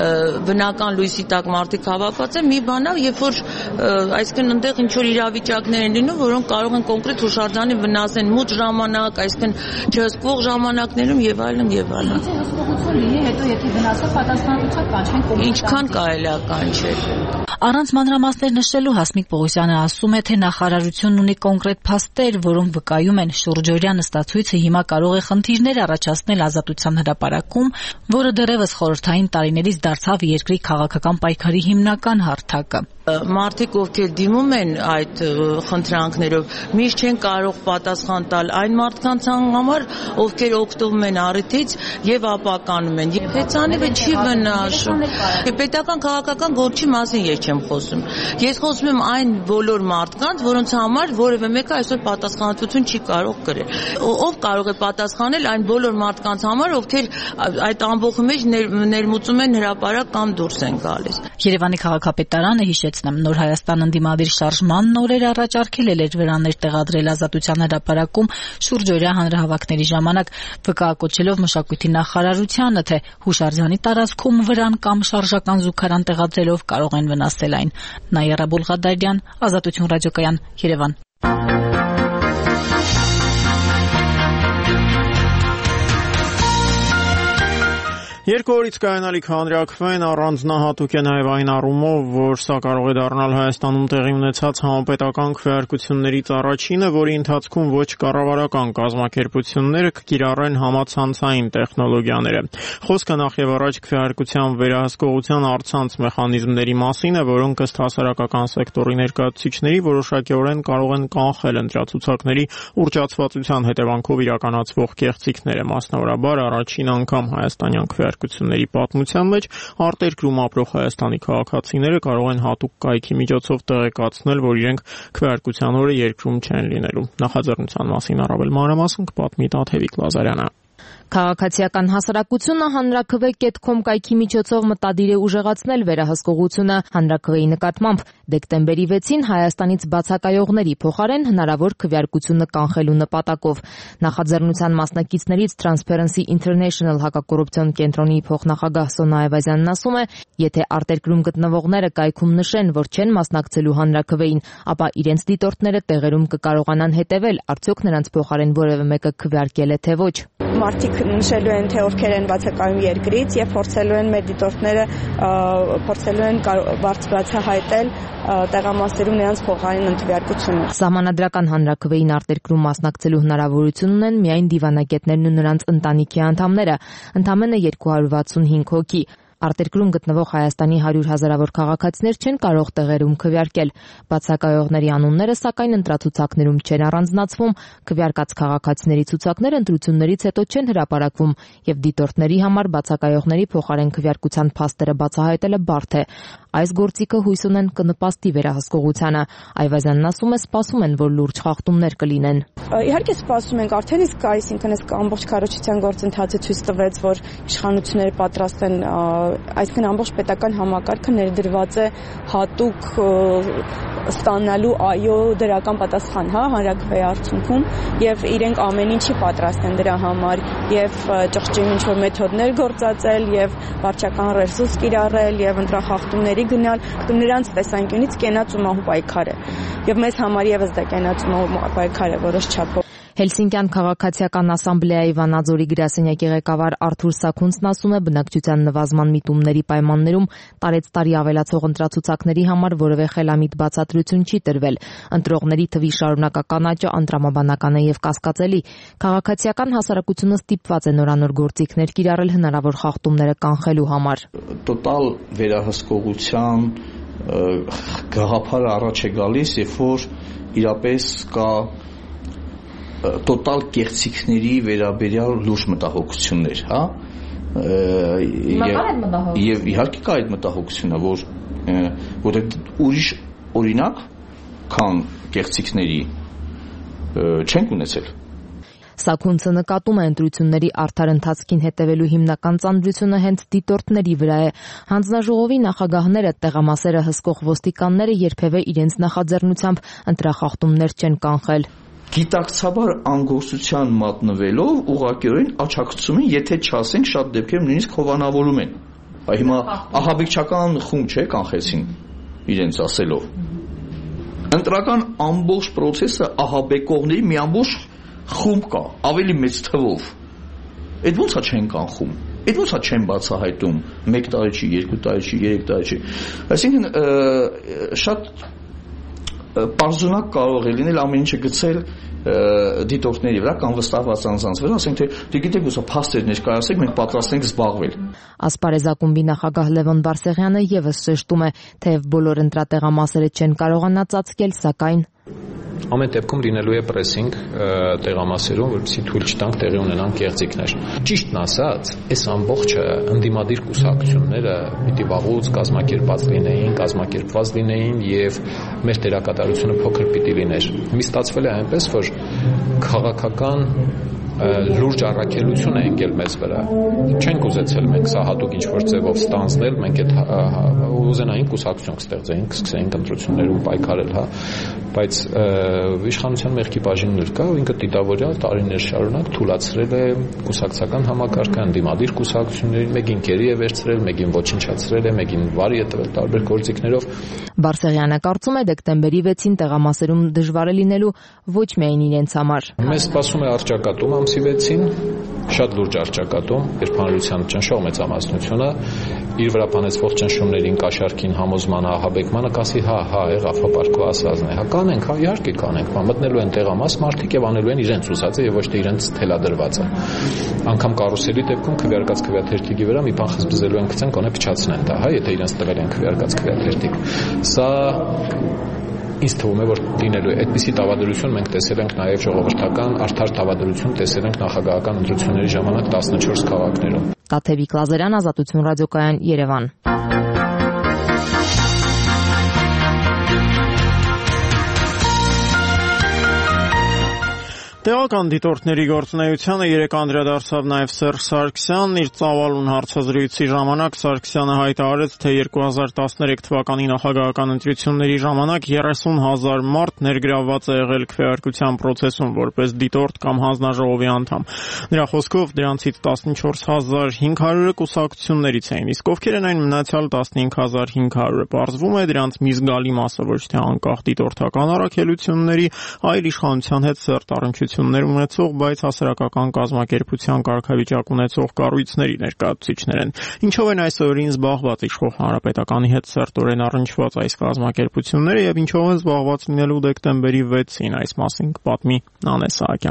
բնական լույսի տակ մարդիկ հավաքված են, մի բան է, երբ որ այսինքն այնտեղ ինչ որ իրավիճակներ են լինում, որոնք կարող են կոնկրետ հուշարձանի վնասեն մութ ժամանակ, այսինքն չհսկվող ժամանակներում եւ այլն եւ այլն։ Հսկողություն լինի, հետո եթե վնասը պատասխանատվության կանչեն։ Ինչքան կարելի է կանչել։ Առանց մանրամասներ նշելու Հասմիկ Պողոսյանը ասում է, թե նախարարությունն ունի կոնկրետ փաստեր, որոնք վկայում են շուրջօրյա նստացույցը հիմա կարող է խնդիրներ առաջացնել Ազատության հրապարակում, որը դեռևս խորհրդային տարիներից դարձավ երկրի քաղաքական պայքարի հիմնական հարթակը։ Մարդիկ, ովքեր դիմում են այդ խնդրանքներով, միշտ չեն կարող պատասխան տալ այն մարդկանց համար, ովքեր օգտվում են առիթից եւ ապականում են։ Հեծանիվը չի վնասում։ Պետական քաղաքական գործի մասին ես չեմ խոսում։ Ես խոսում եմ այն բոլոր մարդկանց, որոնց համար որևէ մեկը այսօր պատասխանատվություն չի կարող կրել։ Ով կարող է պատասխանել այն բոլոր մարդկանց համար, ովքեր այդ ամբողջի մեջ ներմուծում են հրապարակ կամ դուրս են գալիս։ Երևանի քաղաքապետարանը հիշեց Նոր Հայաստան ընդդիմադիր շարժման նորեր առաջարկել էր վրաններ տեղադրել Ազատության հրապարակում շուրջօրյա հանրահավաքների ժամանակ, վկայակոչելով մշակույթի նախարարությանը, թե հուշարձանի տարածքում վրան կամ շարժական զուգարան տեղադրելով կարող են վնասել այն։ Նաիրա Բուլղադարյան, Ազատություն ռադիոկայան, Երևան։ Երկու օրից կայանալիք հանրակրվեն առանձնահատուկ է նաև այն առումով, որ սա կարող է դառնալ Հայաստանում տեղի ունեցած համապետական քվեարկություններից առաջինը, որի ընթացքում ոչ կառավարական կազմակերպությունները կկիրառեն համացանցային տեխնոլոգիաները։ Խոսքը նախ եւ առաջ քվեարկության վերահսկողության առցանց մեխանիզմների մասին է, որոնք ըստ հասարակական սեկտորի ներկայացուցիչների որոշակիորեն կարող են կանխել ընտրացուցակների ուռճացվածության հետևանքով իրականացվող կեղծիքները, մասնավորաբար առաջին անգամ հայաստանյան քվեարկությունների պատմության մեջ արտերկրում ապրող Հայաստանի քաղաքացիները կարող են հատուկ կայքի միջոցով տեղեկացնել, որ իրենք քվեարկության օրը երկրում չեն լինելու։ Նախաձեռնության մասին առավել մանրամասն կպատմի Տաթևիկ Լազարյանը։ Քաղաքացիական հասարակությունը հանրաքվե կետ կոմ կայքի միջոցով մտադիր է ուժեղացնել վերահսկողությունը հանրաքվեի նկատմամբ։ Դեկտեմբերի վեցին Հայաստանից բացակայողների փոխարեն հնարավոր քվեարկությունը կանխելու նպատակով։ Նախաձեռնության մասնակիցներից Transparency International հակակոռուպցիոն կենտրոնի փոխնախագահ Սոնա Այվազյանն ասում է, եթե արտերկրում գտնվողները կայքում նշեն, որ չեն մասնակցելու հանրաքվեին, ապա իրենց դիտորդները տեղերում կկարողանան հետևել, արդյոք նրանց փոխարեն որևէ մեկը քվեարկել է թե ոչ։ Մարդիկ նշելու են, թե ովքեր են բացակայում երկրից եւ փորձելու են մեր դիտորդները փորձելու են բարձրացահայտել տեղամասերում նրանց փոխարեն ընդվարկությունը։ Սահմանադրական հանրաքվեին արտերկրում մասնակցելու հնարավորություն ունեն միայն դիվանագետներն ու նրանց ընտանիքի անդամները, ընդամենը երկու հարյուր վաթսունհինգ հոգի։ Արտերկրում գտնվող Հայաստանի հարյուր հազարավոր քաղաքացիներ չեն կարող տեղերում քվեարկել։ Բացակայողների անունները սակայն ընտրացուցակներում չեն առանձնացվում, քվեարկած քաղաքացիների ցուցակները ընտրություններից հետո չեն հրապարակվում եւ դիտորդների համար բացակայողների փոխարեն քվեարկության փաստերը բացահայտելը բարդ է։ Այս գործիքը հույս ունեն կնպաստի վերահսկողությանը։ Այվազյանն ասում է, սպասում են, որ լուրջ խախտումներ կլինեն։ Իհարկե սպասում ենք, արդեն իսկ այսինքն այս ամբողջ քարոզչության գործընթացը ցույց տվեց, որ իշխանությունները պատրաստ են, այսինքն ամբողջ պետական համակարգը ներդրված է հատուկ ստանալու այո դրական պատասխան, հա, հանրաքվեի արդյունքում, եւ իրենք ամեն ինչի պատրաստ են դրա համար, եւ ճղճի ինչ-որ մեթոդներ գործածել, եւ վարչական ռեսուրս կիրառել, եւ ընտրախախտումների գնալ, նրանց տեսանկյունից կենաց ու մահու պայքար է։ Եվ մեզ համար եւս դա կենաց ու մահու պայքար է որոշ չափով։ Հելսինկյան քաղաքացիական ասամբլեայի Վանաձորի գրասենյակի ղեկավար Արթուր Սաքունցն ասում է, բնակչության նվազման միտումների պայմաններում տարեցտարի ավելացող ընտրացուցակների համար որևէ խելամիտ բացատրություն չի տրվել։ Ընտրողների թվի շարունակական աճը անտրամաբանական է եւ կասկածելի։ Քաղաքացիական հասարակությունը ստիպված է նորանոր գործիքներ կիրառել հնարավոր խախտումները կանխելու համար։ Տոտալ վերահսկողության գաղափարը առաջ է գալիս, երբ որ իրապես կա տոտալ կեղծիքների վերաբերյալ լուրջ մտահոգություններ, հա, եւ իհարկե կա այդ մտահոգությունը, որ որտեղ ուրիշ օրինակ քան կեղծիքների չենք ունեցել։ Սաքունցը նկատում է ընտրությունների արդար ընթացքին հետևելու հիմնական ծանրությունը հենց դիտորդների վրա է։ Հանձնաժողովի նախագահները, տեղամասերը հսկող ոստիկանները երբևէ իրենց նախաձեռնությամբ ընտրախախտումներ չեն կանխել։ Գիտակցաբար անգործության մատնվելով ուղղակիորեն աչակցում են, եթե չասենք շատ դեպքերում նույնիսկ հովանավորում են։ Այ հիմա ահաբեկչական խումբ չէ կանխեցին իրենց ասելով։ Ընտրական ամբողջ process-ը ահաբեկողների մի ամբողջ խումբ կա, ավելի մեծ թվով։ Այդ ո՞նց է չեն կանխում։ Այդ ո՞նց է չեն բացահայտում, մեկ տարի չի, երկու տարի չի, երեք տարի չի։ Այսինքն շատ պարզունակ կարող է լինել ամեն ինչը գցել դիտորդների վրա կամ վստահված անձանց վրա, ասենք թե դե գիտեք ուսա փաստեր ներկայացեք, մենք պատրաստ ենք զբաղվել։ Ասպարեզ ակումբի նախագահ Լևոն Բարսեղյանը եւս շեշտում է, թեև բոլոր ընտրատեղամասերը չեն կարողանա ծածկել, սակայն ամեն դեպքում լինելու է պրեսինգ տեղամասերում, որպեսզի թույլ չտանք տեղի ունենան կեղծիքներ։ Ճիշտն ասած, այս ամբողջը ընդդիմադիր կուսակցությունները պիտի վաղուց կազմակերպված լինեին, կազմակերպված լինեին եւ մեր դերակատարությունը փոքր պիտի լիներ։ Մի ստացվել է այնպես, որ քաղաքական լուրջ առաքելություն է եկել մեզ վրա։ Չենք ուզեցել մենք սա հատուկ ինչ-որ ձևով ստանձնել, մենք այդ ուզենային կուսակցություն կստեղծեինք, սկսեինք ընտրություններում պայքարել, հա, բայց իշխանության մեղքի բաժինն էլ կա, ինքը դիտավորյալ տարիներ շարունակ թուլացրել է կուսակցական համակարգը, ընդդիմադիր կուսակցություններին, մեկին գերի է վերցրել, մեկին ոչնչացրել է, մեկին վարի է տվել տարբեր գործիքներով։ Բարսեղյանը կարծում է դեկտեմբերի վեցին տեղամասերում դժվար է լինելու ոչ միայն իրենց համար։ Մեզ սպասում է առճակատում ամսի վեցին, շատ լուրջ առճակատում, երբ հանրության ճնշող մեծամասնությունը իր վրա բանեցվող ճնշումներին, կաշառքին, համոզմանը, ահաբեկմանը կասի հա, հա, եղավ, հա, պարկո ասածն է, հա, կանենք, հա, իհարկե կանենք, հա, մտնելու են տեղամաս մարդիկ եւ անելու են իրենց ուզածը եւ ոչ թե իրենց թելադրվածը։ Անգամ կարուսելի դեպքում քվեարկած քվեաթերթիկի վրա մի բան խզբզելու են գցեն, կոնե փչացնեն դա, հա, եթե իրենց տվել են քվեարկած քվեաթերթիկ։ Սա ինձ թվում է, որ լինելու է այդպիսի տավադրություն մենք տեսել ենք նաև ժողովրդական արդար տավադրություն տեսել ենք նախագահական ընտրությունների ժամանակ տասնչորս քաղաքներում։ Տաթևիկ Լազարյան, Ազատություն ռադիոկայան, Երևան։ Տեղական դիտորդների գործունեությանը երեկ անդրադարձավ նաև Սերժ Սարգսյանն, իր ծավալուն հարցազրույցի ժամանակ Սարգսյանը հայտարարեց, թե երկու հազար տասներեք թվականի նախագահական ընտրությունների ժամանակ երեսուն հազար մարդ ներգրավված է եղել քվեարկության process-ում որպես դիտորդ կամ հանձնաժողովի անդամ։ Նրա խոսքով դրանցից տասնչորս հազար հինգ հարյուրը կուսակցություններից էին, իսկ ովքեր են այն մնացյալ տասնհինգ հազար հինգ հարյուրը։ Պարզվում է դրանց մի զգալի մասը ոչ թե անկախ դիտորդական առաքելությունների, այլ իշխանության հետ սերտ առնչություն ունեցող, բայց հասարակական կազմակերպության կարգավիճակ ունեցող կառույցների ներկայացուցիչներ են։ Ինչով են այս օրերին զբաղված իշխող հանրապետականի հետ սերտորեն առնչված այս կազմակերպությունները եւ ինչով են զբաղված լինելու դեկտեմբերի վեցին, այս մասին կպատմի Նանե Սահակյանը։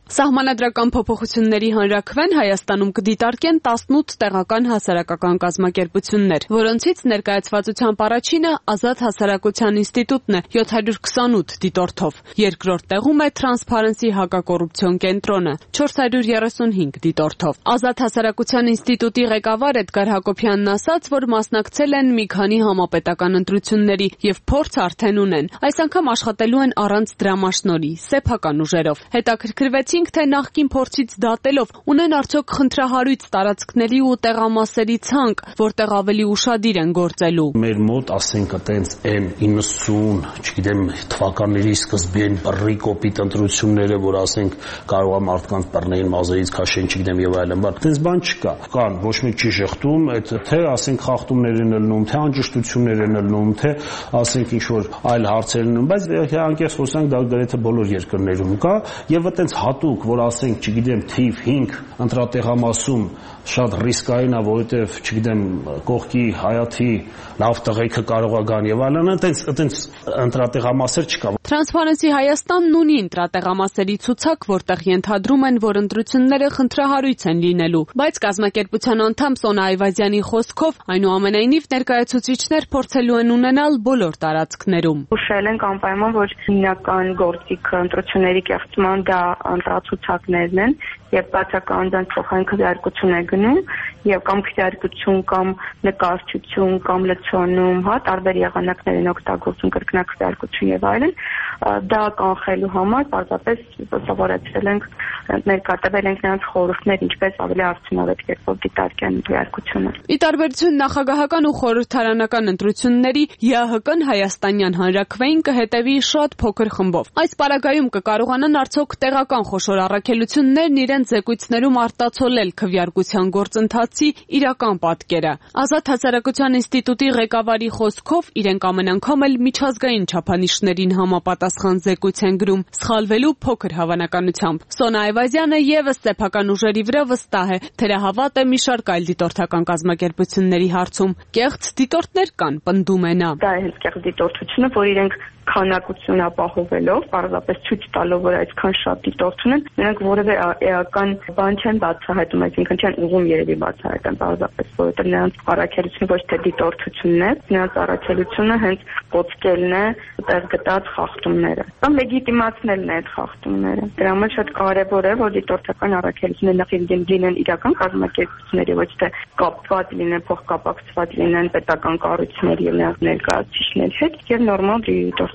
Սահմանադրական փոփոխությունների հանրաքվեն Հայաստանում կդիտարկեն տասնութ տեղական հասարակական կազմակերպություններ, որոնցից ներկայացվածությամբ առաջինը Ազատ հասարակության ինստիտուտն է յոթ հարյուր քսանութ դիտորդով, երկրորդ տեղում է Transparency հակակոռուպցիոն կենտրոնը չորս հարյուր երեսունհինգ դիտորդով։ Ազատ հասարակության ինստիտուտի ղեկավար Էդգար Հակոբյանն ասաց, որ մասնակցել են մի քանի համապետական ընտրությունների եւ փորձ արդեն ունեն։ Այս անգամ աշխատելու են առանց դրամաշնորհի, սեփական ուժերով։ Հետաքրքրվեցինք, թե նախկին փորձից դատելով ունեն արդյոք խնդրահարույց տարածքների ու տեղամասերի ցանկ, որտեղ ավելի ուշադիր են գործելու։ Մեր մոտ, ասենք, այտենց են իննսուն, չգիտեմ, թվականների սկզբին բռի կոպիտ ընտրությունները, որ ասենք կարող է մարդկանց բռնեին մազերից քաշեն, չգիտեմ եւ այլն, բայց այտենց բան չկա։ Կան, ոչ մեկ չի շղթում, այդ թե ասենք խախտումներ են ելնում, թե անջշտություններ են ելնում, թե ասենք ինչ որ այլ հարցեր են, բայց անկեղծ խոսանք, դա գրեթե բոլոր երկրներում կա եւ այտենց հատուկ, որ ասենք, չգիտեմ, թիվ հինգ ընտրատեղամասում շատ ռիսկային է, որովհետեւ, չգիտեմ, կողքի հայաթի լավ տղեկը կարող է գան եւ այլն, այտենց այտենց ընտրատեղամասեր չկա։ Transparency Հայաստանն ունի ընտրատեղամասերի ցուցակ, որտեղ ենթադրում են, որ ընտրությունները խնդրահարույց են լինելու, բայց կազմակերպության անդամ Սոնա Այվազյանի խոսքով, այնուամենայնիվ ներկայացուցիչներ փորձելու են ունենալ բոլոր տարածքներում։ Ուշել են անպայման, որ հիմնական գործիքը ընտրությունների կեղծման դա ընտրացուցակներն են եւ բացական դրանց փոխային քվեարկություն է գնում եւ կամ քվեարկություն կամ նկարչություն կամ լցոնում, հա, տարբեր եղանակներ են օգտագործում, կրկնակ քվեարկություն եւ այլն, դա կանխելու համար պարզապես սովորեցրել ենք, ներկայացրել ենք նրանց խորհուրդներ, ինչպես ավելի արդյունավետ կերպով դիտարկեն քվեարկությունը։ Ի տարբերություն նախագահական ու խորհրդարանական ընտրությունների, ԵԱՀԿ-ն հայաստանյան հանրաքվեին կհետևի շատ փոքր խմբով։ Այս պարագայում կկարողանան արդյոք տեղական խոշոր առաքելություններն իրենց զեկույցներում արտացոլել քվեարկության գործընթացի իրական պատկերը։ Ազատ հասարակության ինստիտուտի ղեկավարի խոսքով իրենք ամեն անգամ էլ միջազգային չափանիշներին համապատասխան զեկույց են գրում, սխալվելու փոքր հավանականությամբ։ Սոնա Այվազյանը եւս սեփական ուժերի վրա վստահ է, թերահավատ է մի շարք այլ դիտորդական կազմակերպությունների հարցում։ Կեղծ դիտորդներ կան, պնդում է նա։ Դա է հենց կեղծ դիտորդությունը, որ իրենք քանակություն ապահովելով, պարզապես ցույց տալով, որ այսքան շատ դիտորդ ունեն, նրանք որևէ էական բան չեն բացահայտում, այսինքն չեն ուղում երևի բացահայտեն, պարզապես, որովհետև նրանց առաքելությունը ոչ թե դիտորդությունն է, նրանց առաքելությունը հենց կոծկելն է, տեղ գտած խախտումները, կամ լեգիտիմացնելն է այդ խախտումները։ Դրա համար շատ կարևոր է, որ դիտորդական առաքելությունները նախ լինեն իրական կազմակերպությունների, ոչ թե կապված լինեն, փոխկապակցված լինեն պետական կառույցների եւ նրանց ներկայացուցիչների հետ եւ նորմալ դիտորդ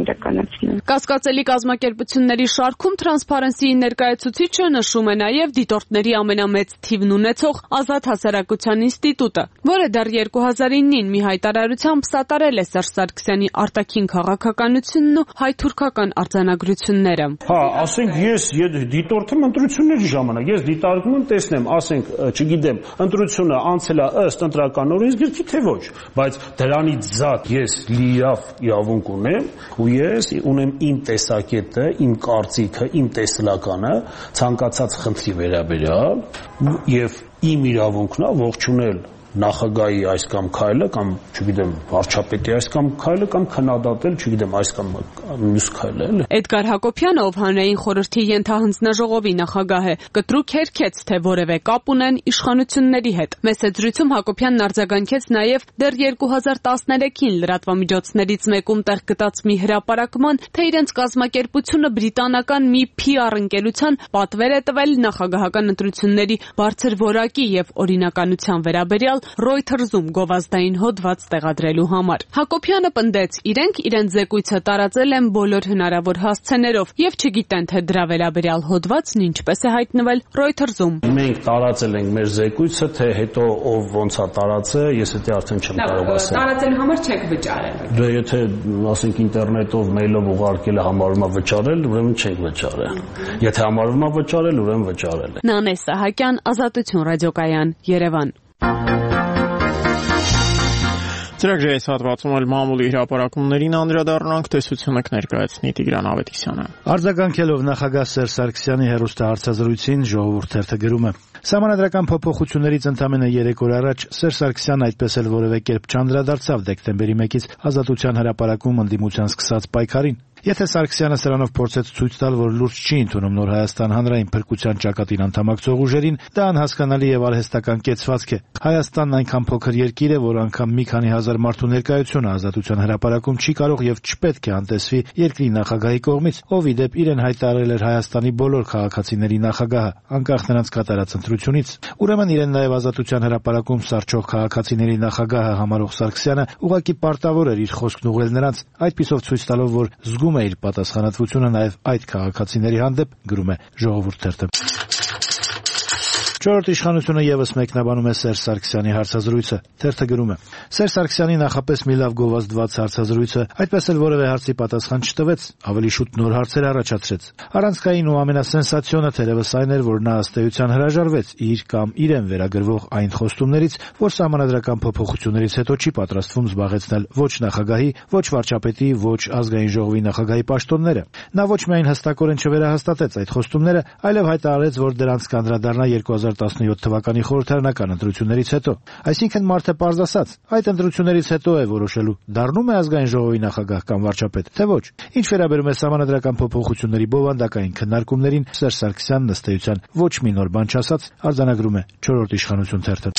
Կասկածելի կազմակերպությունների շարքում Transparency-ի ներկայացուցիչը նշում է նաև դիտորդների ամենամեծ թիվն ունեցող Ազատ հասարակության ինստիտուտը, որը դեռ երկու հազար իննին մի հայտարարությամբ սատարել է Սերժ Սարգսյանի արտաքին քաղաքականությունն ու հայ-թուրքական արձանագրությունները։ Հա, ասենք ես դիտորդեմ ընտրությունների ժամանակ, ես դիտարկում եմ, տեսնեմ, ասենք, չգիտեմ, ընտրությունը անցել է ըստ ընտրական օրենսգրքի թե ոչ, բայց դրանից զատ ես լիավ իրավունք ունեմ ու ես ունեմ իմ տեսակետը, իմ կարծիքը, իմ տեսլականը ցանկացած խնդրի վերաբերյալ եւ իմ իրավունքն է ողջունել նախագահի այս կամ քայլը կամ չգիտեմ վարչապետի այս կամ քայլը կամ քննադատել չգիտեմ այս կամ մյուս քայլը էլ։ Էդգար Հակոբյանը, ով հանրային խորհրդի ենթահանձնաժողովի նախագահ է, կտրուկ հերքեց, թե որևէ կապ ունեն իշխանությունների հետ։ Մեսեջրույցում Հակոբյանն արձագանքեց նաև դեռ երկու հազար տասներեքին լրատվամիջոցներից մեկում տեղ գտած մի հրապարակման, թե իրենց կազմակերպությունը բրիտանական մի փի ար ընկերության պատվեր է տվել նախագահական ընտրությունների բարձր որակի եւ օրինականության վերաբերյալ Reuters-ում գովազդային հոդված տեղադրելու համար։ Հակոբյանը պնդեց, իրենք իրենց զեկույցը տարածել են բոլոր հնարավոր հասցեներով եւ չգիտեն, թե դրա վերաբերյալ հոդվածն ինչպես է հայտնվել Reuters-ում։ Մենք տարածել ենք մեր զեկույցը, թե հետո ով ոնց է տարածը, ես դա արդեն չեմ կարող ասել։ Տարածելու համար չեք վճարել։ Դե եթե ասենք ինտերնետով, մեյլով ուղարկել է համարվում է վճարել, ուրեմն չենք վճարել։ Եթե համարվում է վճարել, ուրեմն վճարել է։ Նանե Սահակյան, Ազատություն ռադիոկայան, Երևան։ Ծրագրի այս հատվածում էլ մամուլի հրապարակումներին անդրադառնանք, տեսությունը կներկայացնի Տիգրան Ավետիսյանը։ Արձագանքելով նախագահ Սերժ Սարգսյանի հեռուստահարցազրույցին Ժողովուրդ թերթը գրում է. Սահմանադրական փոփոխություններից ընդամենը երեք օր առաջ Սերժ Սարգսյանն այդպես էլ որևէ կերպ չանդրադարձավ դեկտեմբերի մեկից Ազատության հրապարակում ընդդիմության սկսած պայքարին։ Եթե Սարգսյանը սրանով փորձեց ցույց տալ, որ լուրջ չի ընդունում Նոր Հայաստան հանրային փրկության ճակատին անդամակցող ուժերին, դա անհասկանալի եւ արհեստական կեցվածք է։ Հայաստանն այնքան փոքր երկիր է, որ անգամ մի քանի հազար մարդու ներկայությունը Ազատության հրապարակում չի կարող եւ չպետք է անտեսվի երկրի նախագահի կողմից, ով ի դեպ իրեն հայտարարել էր Հայաստանի բոլոր քաղաքացիների նախագահը, անկախ նրանց կատարած ընտրությունից։ Ուրեմն իրեն նաեւ Ազատության հրապարակում սարչող քաղաքացիների նախագահը համարող Սարգսյանը ուղղակի պարտավոր էր իր խոսքն ուղղել նրանց, այդպիսով ցույց տալով, որ զգում է իր պատասխանատվությունը նաեւ այդ քաղաքացիների հանդեպ, գրում է Ժողովուրդ թերթը։ Չորրորդ իշխանությունը եւս մեկնաբանում է Սերժ Սարգսյանի հարցազրույցը։ Թերթը գրում է. Սերժ Սարգսյանի նախապես մի լավ գովազդված հարցազրույցը այդպես էլ որևէ հարցի պատասխան չտվեց, ավելի շուտ նոր հարցեր առաջացրեց։ Առանցքային ու ամենասենսացիոնը թերևս այն էր, որ նա ըստ էության հրաժարվեց իր կամ իրեն վերագրվող այն խոստումներից, որ սահմանադրական փոփոխություններից հետո չի պատրաստվում զբաղեցնել ոչ նախագահի, ոչ վարչապետի, ոչ ազգային ժողովի նախագահի պաշտոնները։ Նա ոչ միայն հստակորեն չվերահաստատեց այդ խոստումները, այլև հայտարարեց, որ դրանց կանդրադառնա երկու հազար տասնյոթ թվականի խորհրդարանական ընտրություններից հետո։ Այսինքն մարդը պարզ ասաց, այդ ընտրություններից հետո է որոշելու դառնում է ազգային ժողովի նախագահ կամ վարչապետ, թե ոչ։ Ինչ վերաբերում է սահմանադրական փոփոխությունների բովանդակային քննարկումներին, Սերժ Սարգսյանն ըստ էության ոչ մի նոր բան չասաց, արձանագրում է Չորրորդ իշխանություն թերթը։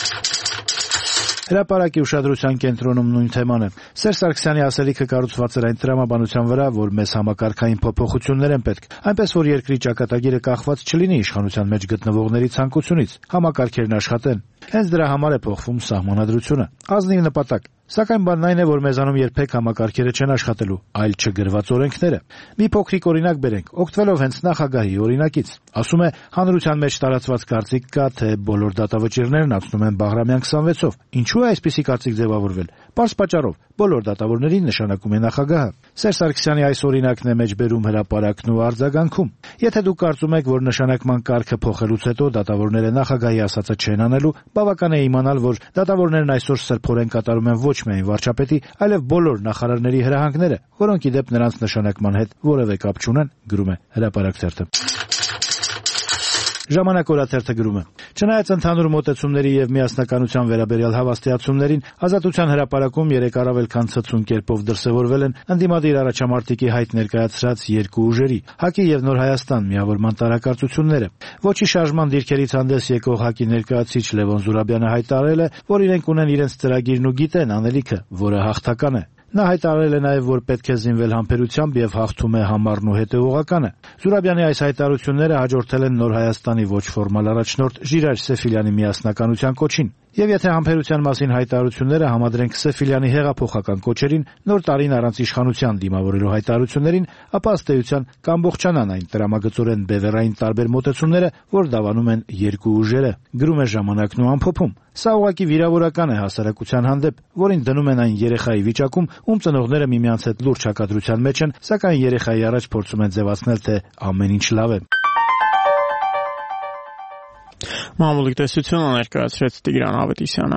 Հրապարակի ուշադրության կենտրոնում նույն թեման է։ Սերժ Սարգսյանի ասելիքը կառուցված էր այն տրամաբանության վրա, որ մեզ համակարգային փոփոխություններ են պետք, այնպես որ երկրի ճակատագիրը կախված չլինի իշխանության մեջ գտնվողների ցանկությունից, համակարգերն աշխատեն։ Հենց դրա համար է փոխվում սահմանադրությունը։ Ազնիվ նպատակ։ Սակայն բանն այն է, որ մեզանում երբեք համակարգերը չեն աշխատելու, այլ չգրված օրենքները։ Մի փոքրիկ օրինակ բերենք, օգտվելով հենց նախագահի օրինակից։ Ասում է, հանրության մեջ տարածված կարծիք կա, թե բոլոր դատավճիռներն անցնում են Բաղրամյան քսանվեցով։ Ինչու է այսպիսի կարծիք ձևավորվել։ Պարզ պատճառով, բոլոր դատավորներին նշանակում է նախագահը։ Սերժ Սարգսյանի այս օրինակն է մեջբերում հրապարակն ու արձագանքում։ Եթե դուք կարծում եք, որ նշանակման կարգը փոխելուց հետո դատավորները նախագահի ասածը չեն անելու, բավական է իմանալ, որ դատավորներն այսօր սրբորեն կատարում են ոչ միայն վարչապետի, այլև բոլոր նախարարների հրահանգները, որոնք ի դեպ նրանց նշանակման հետ որևէ կապ չունեն, գրում է Հրապարակ թերթը։ Ժամանակ օրաթերթը գրում է. Չնայած ընդհանուր մոտեցումների եւ միասնականության վերաբերյալ հավաստիացումներին, Ազատության հրապարակում երեք առավել քան ցցուն կերպով դրսևորվել են ընդդիմադիր առաջամարտիկի հայտ ներկայացրած երկու ուժերի՝ ՀԱԿ-ի եւ Նոր Հայաստան միավորման տարակարծությունները։ Ոչի շարժման դիրքերից հանդես եկող ՀԱԿ-ի ներկայացուցիչ Լևոն Զուրաբյանը հայտարարել է, որ իրենք ունեն իրենց ծրագիրն ու գիտեն անելիքը, որը հաղթական է։ Նա հայտարարել է նաև, որ պետք է զինվել համբերությամբ եւ հաղթում է համառն ու հետեւողականը։ Զուրաբյանի այս հայտարարությունները հաջորդել են Նոր Հայաստանի ոչ ֆորմալ առաջնորդ Ժիրայր Սեֆիլյանի միասնականության կոչին։ Եվ եթե համբերության մասին հայտարարությունները համադրենք Սեֆիլյանի հեղափոխական կոչերին, նոր տարին առանց իշխանության դիմավորելու հայտարարություններին, ապա ըստ էության կամբողջանան այն տրամագծորեն բևեռային տարբեր մոտեցումները, որ դավանում են երկու ուժերը, գրում է Ժամանակն ու ամփոփում։ Սա ուղղակի վիրավորական է հասարակության հանդեպ, որին դնում են այն երեխայի վիճակում, ում ծնողները միմյանց հետ լուրջ հակադրության մեջ են, սակայն երեխայի առաջ փորձում են ձևացնել, թե ամեն ինչ լավ է։ Մամուլի տեսությունը ներկայացրեց Տիգրան Ավետիսյանը։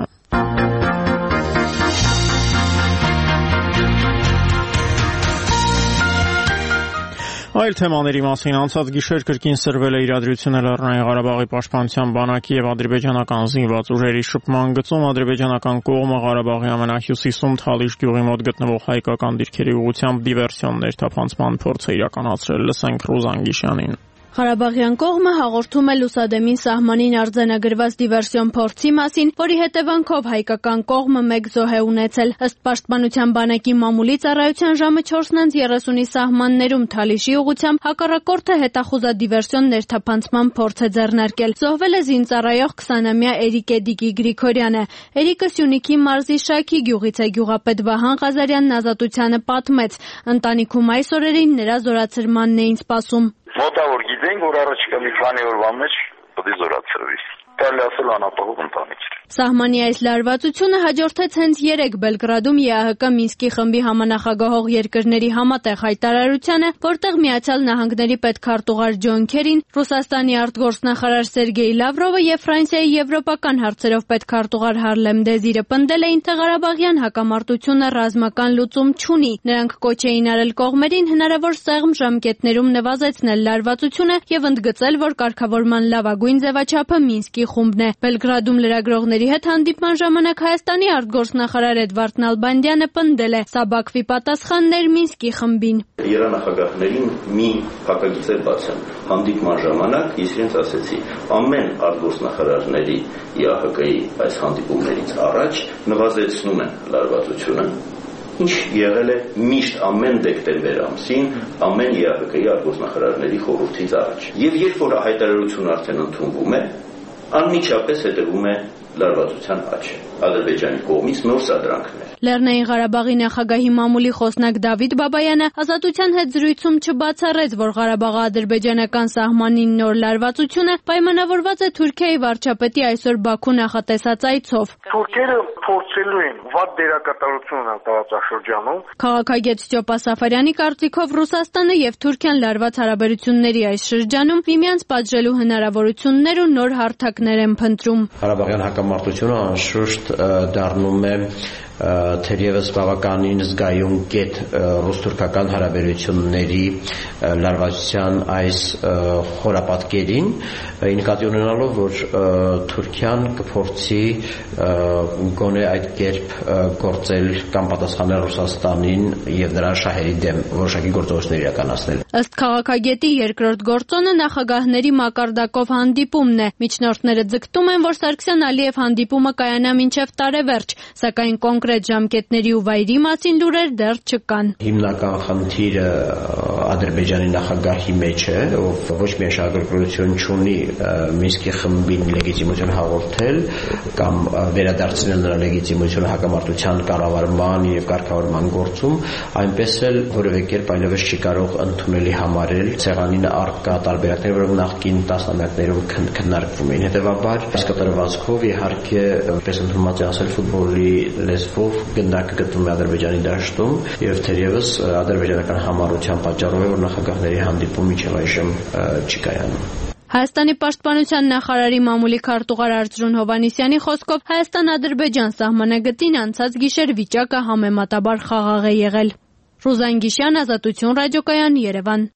Այլ թեմաների մասին անցած գիշեր կրկին սրվել է իրադրությունը Լեռնային Ղարաբաղի պաշտպանության բանակի եւ ադրբեջանական զինված ուժերի շփման գծում ադրբեջանական կողմը Ղարաբաղի ամենահյուսիսում Թալիշ գյուղի մոտ գտնվող հայկական դիրքերի ուղղությամբ դիվերսիոն ներթափանցման փորձ է իրականացրել, լսենք Ռուզան Գիշյանին։ Ղարաբաղյան կողմը հաղորդում է Լուսադեմին սահմանին արձանագրված դիվերսիոն փորձի մասին, որի հետևանքով հայկական կողմը մեկ զոհ է ունեցել։ Ըստ Պաշտպանության բանակի մամուլի ծառայության ժամը չորսն երեսունի սահմաններում Թալիշի ուղղությամբ հակառակորդը հետախուզադիվերսիոն ներթափանցման փորձ է ձեռնարկել։ Զոհվել է զինծառայող քսանամյա Էրիկ Էդիկի Գրիգորյանը։ Էրիկը Սյունիքի մարզի Շայքի գյուղից է, գյուղապետ Վահան Ղազարյանն Ազատությանը պատմեց։ Ընտանիքում այս օրերին նրա զորացրմանն էին սպասում։ Մոտավոր գիտենք, որ առաջիկա մի քանի օրվա մեջ պետք է զորացրվի։ Կարելի ասել անապահով ընտանիք էր։ Սահմանի այս լարվածությունը հաջորդեց հենց երեկ Բելգրադում ԵԱՀԿ Մինսկի խմբի համանախագահող երկրների համատեղ հայտարարությանը, որտեղ Միացյալ Նահանգների պետքարտուղար Ջոն Քերին, Ռուսաստանի արտգործնախարար Սերգեյ Լավրովը եւ Ֆրանսիայի եվրոպական հարցերով պետքարտուղար Հարլեմ Դեզիրը պնդել էին, թե Ղարաբաղյան հակամարտությունը ռազմական լուծում չունի։ Նրանք կոչ էին արել կողմերին հնարավոր սեղմ ժամկետներում նվազեցնել լարվածությունը եւ ընդգծել, որ կարգավորման լավագույն մեծագույն ձևաչափը Մինսկի խումբն է։ Բելգրադում լրագրողների հետ հանդիպման ժամանակ Հայաստանի արտգործնախարար Էդվարդ Նալբանդյանը պնդել է, սա Բաքվի պատասխանն էր Մինսկի խմբին։ Երանախագահներին մի փակագիծ բացեմ։ Հանդիպման ժամանակ ես իրենց ասեցի, ամեն արտգործնախարարների ի ԱՀԿ-ի այս հանդիպումներից առաջ նվազեցնում են լարվածությունը, ինչ եղել է միշտ ամեն դեկտեմբեր ամսին ամեն ի ԱՀԿ-ի արտգործնախարարների խորհրդից առաջ։ Եվ երբ որ հայտարարությունը արդեն ընդունվում է, անմիջապես հետևում է լարվածության աճ։ Ադրբեջանի կողմից նոր սադրանքներ։ Լեռնային Ղարաբաղի նախագահի մամուլի խոսնակ Դավիթ Բաբայանը Ազատության հետ զրույցում չբացառեց, որ Ղարաբաղի ադրբեջանական սահմանին նոր լարվածությունը պայմանավորված է Թուրքիայի վարչապետի այսօր Բաքու նախատեսած այցով։ Թուրքերը փորձելու են վատ դերակատարություն ունենալ տարածաշրջանում։ Քաղաքագետ Ստյոպա Սաֆարյանի կարծիքով Ռուսաստանը եւ Թուրքիան լարված հարաբերությունների այս շրջանում միմյանց պատժելու հնարավորություններ ու նոր հարթակներ են փնտրում։ Ղարաբաղյան հակամարտությունը անշուշտ դառնում է թերևս բավականին զգայուն կետ ռուս-թուրքական հարաբերությունների լարվածության այս խորապատկերին, նկատի ունենալով, որ Թուրքիան կփորձի գոնե այդ կերպ գործել կամ պատասխանել Ռուսաստանին եւ նրա շահերի դեմ որոշակի գործողություններ իրականացնել։ Ըստ քաղաքագետի երկրորդ գործոնը նախագահների մակարդակով հանդիպումն է։ Միջնորդները ձգտում են, որ Սարգսյան-Ալիև հանդիպումը կայանա մինչև տարեվերջ, սակայն կոնկրետ ժամկետների ու վայրի մասին լուրեր դեռ չկան։ Հիմնական խնդիրը Ադրբեջանի նախագահի մեջ է, ով ոչ միայն շահագրգռություն չունի Մինսկի խմբին լեգիտիմություն հաղորդել կամ վերադարձնել նրա լեգիտիմությունը հակամարտության կառավարման եւ կարգավորման գործում, այնպես էլ որևէ կերպ այլևս չի կարող ընդունելի համարել ցեղանին առկա տարբերակներ, որոնք նախկին տասնամյակներում քննարկվում էին։ Հետևաբար այս կատարվածքով իհարկե, որպես ընդունված է ասել ֆուտբոլի լեզվով, գնդակը գտնվում է Ադրբեջանի դաշտում եւ թերևս ադրբեջանական համառության պատճառով է, որ նախագահների հանդիպումը մինչեւ այժմ չի կայանում։ Հայաստանի պաշտպանության նախարարի մամուլի քարտուղար Արծրուն Հովհաննիսյանի խոսքով Հայաստան-Ադրբեջան սահմանագծին անցած գիշեր վիճակը համեմատաբար խաղաղ է եղել։ Ռուզան Գիշյան, Ազատություն ռադիոկայան, Երևան։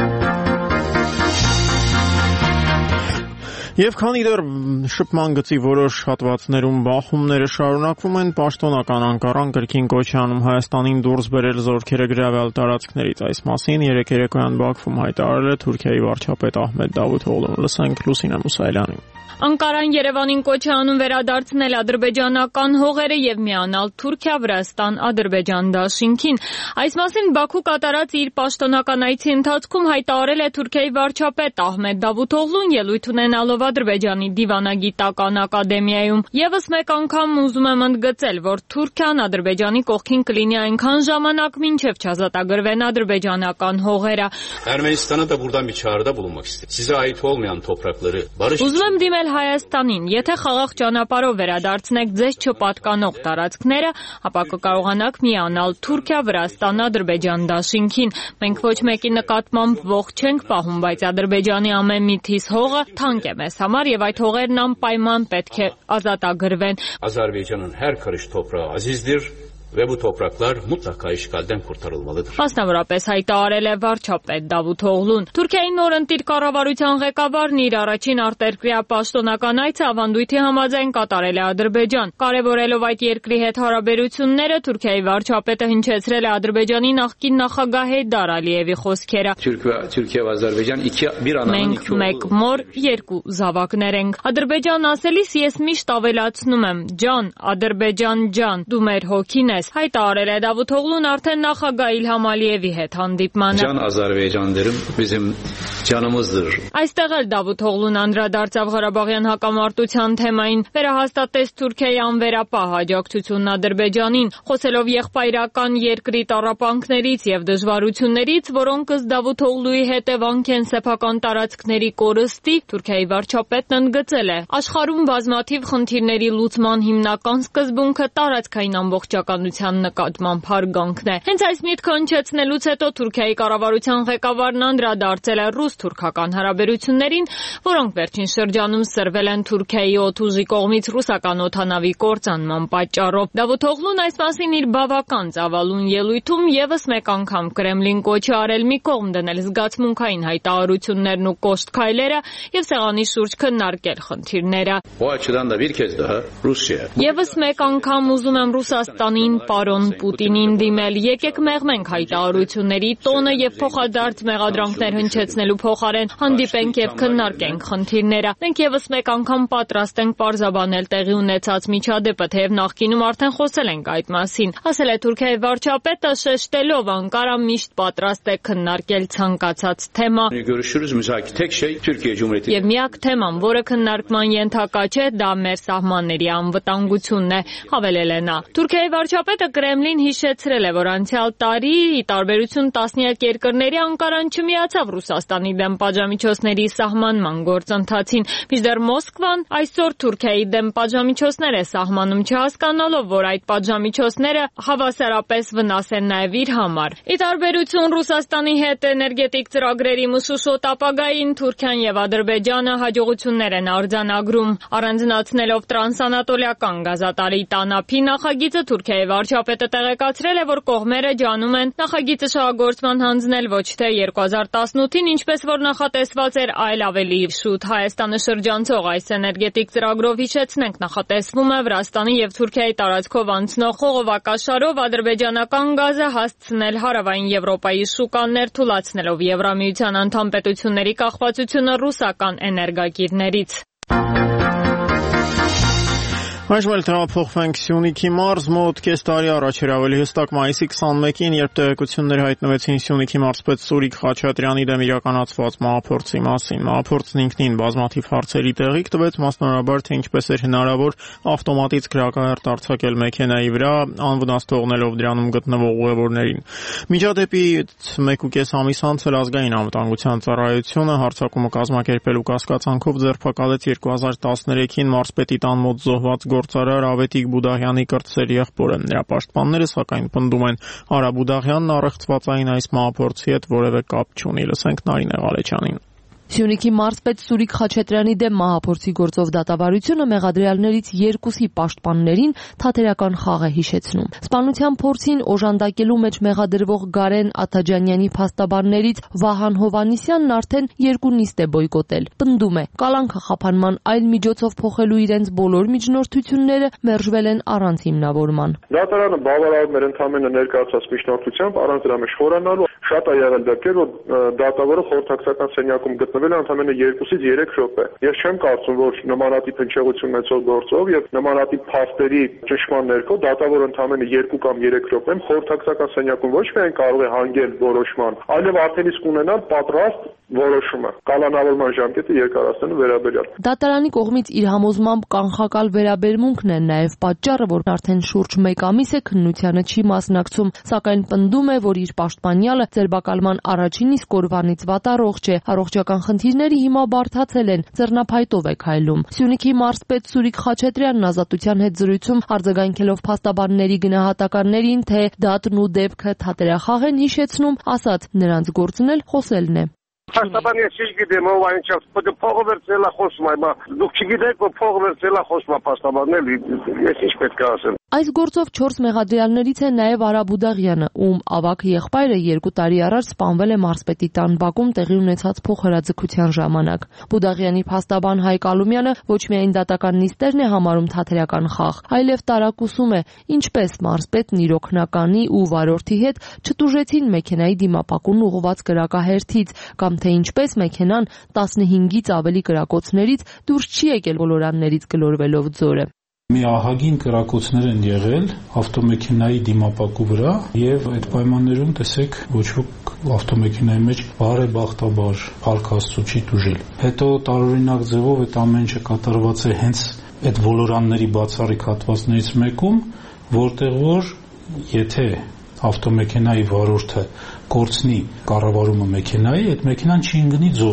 Եվ քանի դեռ շփման գծի որոշ հատվածներում բախումները շարունակվում են, պաշտոնական Անկարան կրկին կոչ է անում Հայաստանին դուրս բերել զորքերը գրավել տարածքներից։ Այս մասին երեկ երեկոյան Բաքվում հայտարարել է Թուրքիայի վարչապետ Ահմեդ Դավութօղլուն։ Լսենք Լուսինե Մուսայելյանին։ Անկարան Երևանին կոչ է անում վերադարձնել ադրբեջանական հողերը եւ միանալ Թուրքիա-Վրաստան-Ադրբեջան դաշինքին։ Այս մասին Բաքու կատարած իր պաշտոնական այցի ընթացքում հայտարարել է Թուրքիայի վարչապետ Ահմեդ Դավութօղլուն, ելույթ ունենալով Ադրբեջանի դիվանագիտական ակադեմիայում։ Եվս մեկ անգամ ուզում եմ ընդգծել, որ Թուրքիան Ադրբեջանի կողքին կլինի այնքան ժամանակ, մինչև չազատագրվեն ադրբեջանական հողերը։ Ermenistan'a da buradan bir çağrıda bulunmak istedim. Size ait olmayan toprakları barış Ուզում եմ դիմել Հայաստանին, եթե խաղաղ ճանապարհով վերադարձնեք ձեզ չպատկանող տարածքները, ապա կկարողանաք միանալ Թուրքիա-Վրաստան-Ադրբեջան դաշինքին։ Մենք ոչ մեկի նկատմամբ ողջ չենք պահում, բայց Ադրբեջանի ամեն մի թիզ հողը թանկ է մեզ համար եւ այդ հողերն անպայման պետք է ազատագրվեն։ Azerbaycan'ın her karış toprağı azizdir. Ve bu topraklar mutlaka işgalden kurtarılmalıdır. Մասնավորապես հայտարարել է վարչապետ Դավութօղլուն։ Թուրքիայի նոր ընտիր կառավարության ղեկավարն իր առաջին արտերկրյա պաշտոնական այցը ավանդույթի համաձայն կատարել է Ադրբեջան։ Կարևորելով այդ երկրի հետ հարաբերությունները, Թուրքիայի վարչապետը հնչեցրել է Ադրբեջանի նախկին նախագահ Հեյդար Ալիևի խոսքերը։ Türkiye ve Azerbaycan iki bir ananın iki oğlu. Մենք մեկ մոր երկու զավակներ ենք։ Ադրբեջան ասելիս ես միշտ ավելացնում եմ. ջան, Ադրբեջան ջան, դու մեր հոգին ես։ Հայտարարել է Դավութօղլուն արդեն նախագահ Իլհամ Ալիևի հետ հանդիպմանը։ Can Azerbaycan derim, bizim canımızdır։ Այստեղ էլ Դավութօղլուն անդրադարձավ Ղարաբաղյան հակամարտության թեմային, վերահաստատեց Թուրքիայի անվերապահ աջակցությունն Ադրբեջանին, խոսելով եղբայրական երկրի տառապանքներից եւ դժվարություններից, որոնք ըստ Դավութօղլուի հետևանք են սեփական տարածքների կորստի, Թուրքիայի վարչապետն ընդգծել է. աշխարհում բազմաթիվ խնդիրների լուծման հիմնական սկզբունքը տարածքային ամբողջականություն պաշտպանության նկատմամբ հարգանքն է։ Հենց այս միտքը հնչեցնելուց հետո Թուրքիայի կառավարության ղեկավարն անդրադարձել է ռուս-թուրքական հարաբերություններին, որոնք վերջին շրջանում սրվել են Թուրքիայի օդուժի կողմից ռուսական օդանավի կործանման պատճառով։ Դավութօղլուն այս մասին իր բավական ծավալուն ելույթում եւս մեկ անգամ Կրեմլին կոչ է արել մի կողմ դնել զգացմունքային հայտարարություններն ու կոշտ քայլերը եւ սեղանի շուրջ քննարկել խնդիրները։ Եվս մեկ անգամ ուզում եմ Ռուսաստանին, պարոն Պուտինին դիմել, եկեք մեղմենք հայտարարությունների տոնը եւ փոխադարձ մեղադրանքներ հնչեցնելու փոխարեն հանդիպենք եւ քննարկենք խնդիրները։ Մենք եւս մեկ անգամ պատրաստ ենք պարզաբանել տեղի ունեցած միջադեպը, թեև նախկինում արդեն խոսել ենք այդ մասին, ասել է Թուրքիայի վարչապետը, շեշտելով Անկարա միշտ պատրաստ է քննարկել ցանկացած թեմա։ Եվ միակ թեման, որը քննարկման ենթակա չէ, դա մեր սահմանների անվտանգությունն է, հավելել է նա։ Թուրքիայի վարչապետը Կրեմլին հիշեցրել է, որ անցյալ տարի, ի տարբերություն տասնյակ երկրների, Անկարան չմիացավ Ռուսաստանի դեմ պատժամիջոցների սահմանման գործընթացին, մինչդեռ Մոսկվան այսօր Թուրքիայի դեմ պատժամիջոցներ է սահմանում, չհասկանալով, որ այդ պատժամիջոցները հավասարապես վնաս են նաև իր համար։ Ի տարբերություն Ռուսաստանի հետ էներգետիկ ծրագրերի մշուշոտ ապագային, Թուրքիան եւ Ադրբեջանը հաջողություններ են արձանագրում։ Առանձնացնելով տրանսանատոլիական գազատարի տանափի նախագիծը, Թուրքիայի վարչապետը տեղեկացրել է, որ կողմերը ջանում են նախագիծը շահագործման հանձնել ոչ թե երկու հազար տասնութին, ինչպես որ նախատեսված էր, այլ ավելի շուտ։ Հայաստանը շրջանցող այս էներգետիկ ծրագրով, հիշեցնենք, նախատեսվում է Վրաստանի եւ Թուրքիայի տարածքով անցնող խողովակաշարով ադրբեջանական գազը հասցնել հարավային Եվրոպայի շուկաներ, թույլատնելով Եվրամիության անդամ պետությունների կախվածությունը ռուսական էներգակիրներից։ Այժմ էլ տեղափոխվենք Սյունիքի մարզ, մոտ կես տարի առաջ էր ավելի հստակ մայիսի քսանմեկին, երբ տեղեկություններ հայտնվեցին Սյունիքի մարզպետ Սուրիկ Խաչատրյանի դեմ իրականացված մահափորձի մասին։ Մահափորձն ինքնին բազմաթիվ հարցերի տեղիք տվեց, մասնավորաբար թե ինչպես էր հնարավոր ավտոմատից գրակահարտ արձակել մեքենայի վրա, անվնաս թողնելով դրանում գտնվող ուղևորներին։ Միջադեպից մեկուկես ամիս անց էլ ազգային անվտանգության ծառայությունը հարձակումը կազմակերպելու կասկածանքով ձերբակալեց երկու հազար տասներեքին մարզպետի տան մոտ զոհված գործարար Ավետիք Բուդաղյանի կրտսեր եղբորը։ Նրա պաշտպանները սակայն պնդում են, Արա Բուդաղյանն առեղծվածային այս մահափորձի հետ որևէ կապ չունի։ Լսենք Նարինե Ղալեչյանին։ Սյունիքի մարզպետ Սուրիկ Խաչատրյանի դեմ մահափորձի գործով դատավարությունը մեղադրյալներից երկուսի պաշտպաններին թատերական խաղ է հիշեցնում։ Սպանության փորձին օժանդակելու մեջ մեղադրվող Գարեն Աթաջանյանի փաստաբաններից Վահան Հովանիսյանն արդեն երկու նիստ է բոյկոտել։ Պնդում է, կալանքը խափանման այլ միջոցով փոխելու իրենց բոլոր միջնորդությունները մերժվել են առանց հիմնավորման։ Դատարանը բավարարում էր ընդհանրապես ներկայացած միջնորդությամբ առանց դրա մեջ խորանալու։ Շատ է եղել դեպքեր, որ դատավորը խորհրդակցական սենյակում գտնվել է ընդամենը երկուսից երեք րոպե։ Ես չեմ կարծում, որ նմանատիպ հնչեղություն ունեցող գործով եւ նմանատիպ փաստերի ճշմարտ ներքո դատավորը ընդամենը երկու կամ երեք րոպեում խորհրդակցական սենյակում ոչ միայն կարող է հանգել որոշման, այլև արդեն իսկ ունենալ պատրաստ որոշումը կալանավորման ժամկետը երկարացնելու վերաբերյալ։ Դատարանի կողմից իր համոզմամբ կանխակալ վերաբերմունքն է նաև պատճառը, որ արդեն շուրջ մեկ ամիս է քննությանը չի մասնակցում, սակայն պնդում է, որ իր պաշտպանյալը ձերբակալման առաջին իսկ օրվանից վատառողջ է, առողջական խնդիրները հիմա բարդացել են, ձեռնափայտով է քայլում։ Սյունիքի մարզպետ Սուրիկ Խաչատրյանն ազատության հետ զրույցում արձագանքելով փաստաբանների գնահատականներին, թե դատն ու դեպքը թատերախաղ են հիշեցնում, ասաց, նրանց գործն էլ խոսելն է։ Փաստաբանը ես չգիտեմ ով այնչափ փողը վերցնելա խոսում, այ դուք չգիտեք որ փողը վերցնելա խոսում փաստաբաննել, ես ինչ պետք է ասեմ։ Այս գործով չորս մեղադրյալներից է նաև Արա Բուդաղյանը, ում ավագ եղբայրը երկու տարի առաջ սպանվել է մարզպետի տան բակում տեղի ունեցած փոխհրաձգության ժամանակ։ Բուդաղյանի փաստաբան Հայկ Ալումյանը ոչ միայն դատական նիստերն է համարում թատերական խաղ, այլև տարակուսում է, ինչպես մարզպետն իր օգնականի ու վարորդի հետ չտուժեցին մեքենայի դիմապակուն ուղղված կրակահերթից, կամ թե ինչպես մեքենան տասնհինգից ավելի կրակոցներից դուրս չի եկել գոլորաններից գլորվելով ձորը։ Մի ահագին կրակոցներ են եղել ավտոմեքենայի դիմապակու վրա եւ այդ պայմաններում տեսեք ոչ ոք ավտոմեքենայի մեջ բարեբախտաբար փառք Աստծո չի տուժել։ Հետո տարօրինակ ձևով այդ ամեն ինչը կատարված է հենց այդ ոլորանների բացառիկ հատվածներից մեկում, որտեղ որ եթե ավտոմեքենայի վարորդը կորցնի կառավարումը մեքենայի, այդ մեքենան չի ընկնի ձորը։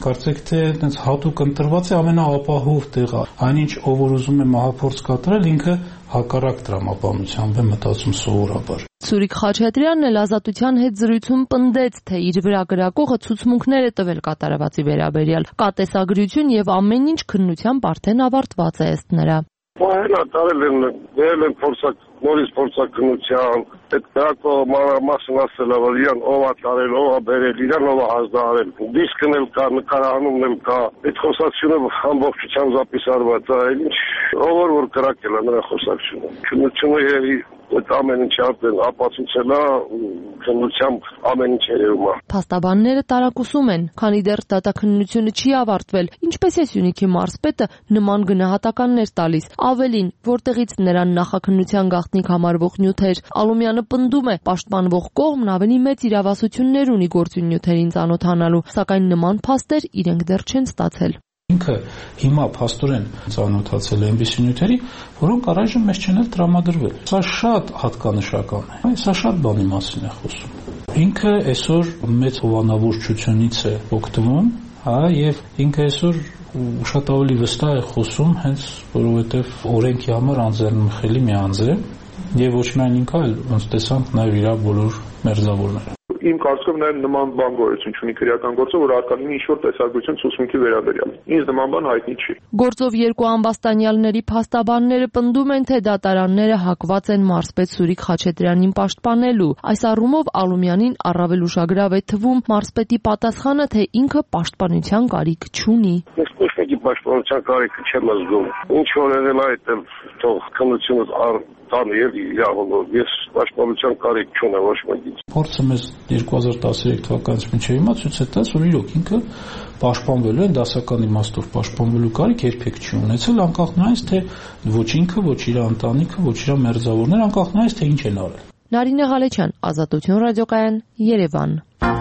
Կարծեք թե այդպես հատուկ ընտրված է ամենաապահով տեղը։ Այնինչ ով որ ուզում է մահափորձ կատարել, ինքը հակառակ տրամաբանությամբ է մտածում սովորաբար։ Սուրիկ Խաչատրյանն էլ Ազատության հետ զրույցում պնդեց, թե իր վրա գրակողը ցուցմունքներ է տվել կատարվածի վերաբերյալ։ Կա տեսագրություն եւ ամեն ինչ քննությամբ արդեն ավարտված է ըստ նրա։ Պահելա տարել են, դել են փորձակ, նորից փորձակնության, այդ գրակողը մանրամասն ասել է, որ իրան ով է տարել, ով է բերել, իրան ով է հազդարել։ Դիսկն էլ կա, նկարահանումն էլ կա, այդ խոսակցությունը ամբողջությամբ զապիսարված է, ինչ ով որ կրակել է նրա խոսակցությունը։ Քննությունը եւ այդ ամեն ինչը արդեն ապացուցել է, քննությամբ ամեն ինչ երևում է։ Փաստաբանները տարակուսում են, քանի դեռ դատաքննությունը չի ավարտվել, ինչպես է Սյունիքի մարզպետը նման գնահատականներ տալիս։ Ավելին, որտեղից նրան նախաքննության գաղտնիք համարվող նյութեր, Ալումյանը պնդում է, պաշտպանվող կողմն ավելի մեծ իրավասություններ ունի գործուն նյութերին ծանոթանալու, սակայն նման փաստեր իրենք դեռ չեն ստացել։ Ինքը հիմա փաստորեն ծանոթացել է այնպիսի նյութերի, որոնք առայժմ մեզ չեն էլ տրամադրվել։ Սա շատ հատկանշական է։ Սա շատ բանի մասին է խոսում։ Ինքը այսօր մեծ հովանավորչությունից է օգտվում, հա, եւ ինքը այսօր շատ ավելի վստահ է խոսում, հենց որովհետեւ օրենքի համար անձեռնմխելի մի անձ է, եւ ոչ միայն ինքը, այլ ոնց տեսանք նաեւ իր բոլոր մերձավորները։ Իմ կարծիքով նաև նման բան գոյություն չունի քրեական գործը, որ արտանին ինչ-որ տեսագրություն ցուցմունքի վերաբերյալ։ Ինձ նման բան հայտնի չի։ Գործով երկու ամբաստանյալների փաստաբանները պնդում են, թե դատարանները հակված են մարզպետ Սուրիկ Խաչատրյանին պաշտպանելու։ Այս առումով Ալումյանին առավել ուշագրավ է թվում մարզպետի պատասխանը, թե ինքը պաշտպանության կարիք չունի։ Ես ոչ մեկի պաշտպանության կարիքը չեմ զգում։ Ինչ որ եղել է, այդ թող քննությունը տանը եւ իրավունք ես պաշտպանության կարիք չունեմ ոչ մեկից։ Փորձը մեզ երկու հազար տասներեք թվականից մինչև հիմա ցույց է տալիս, որ իրոք ինքը պաշտպանվելու են դասական իմաստով պաշտպանվելու կարիք երբեք չի ունեցել, անկախ նրանից թե ոչ ինքը, ոչ իր ընտանիքը, ոչ իր մերձավորները, անկախ նրանից թե ինչ են արել։ Նարինե Ղալեչյան, Ազատություն ռադիոկայան, Երևան։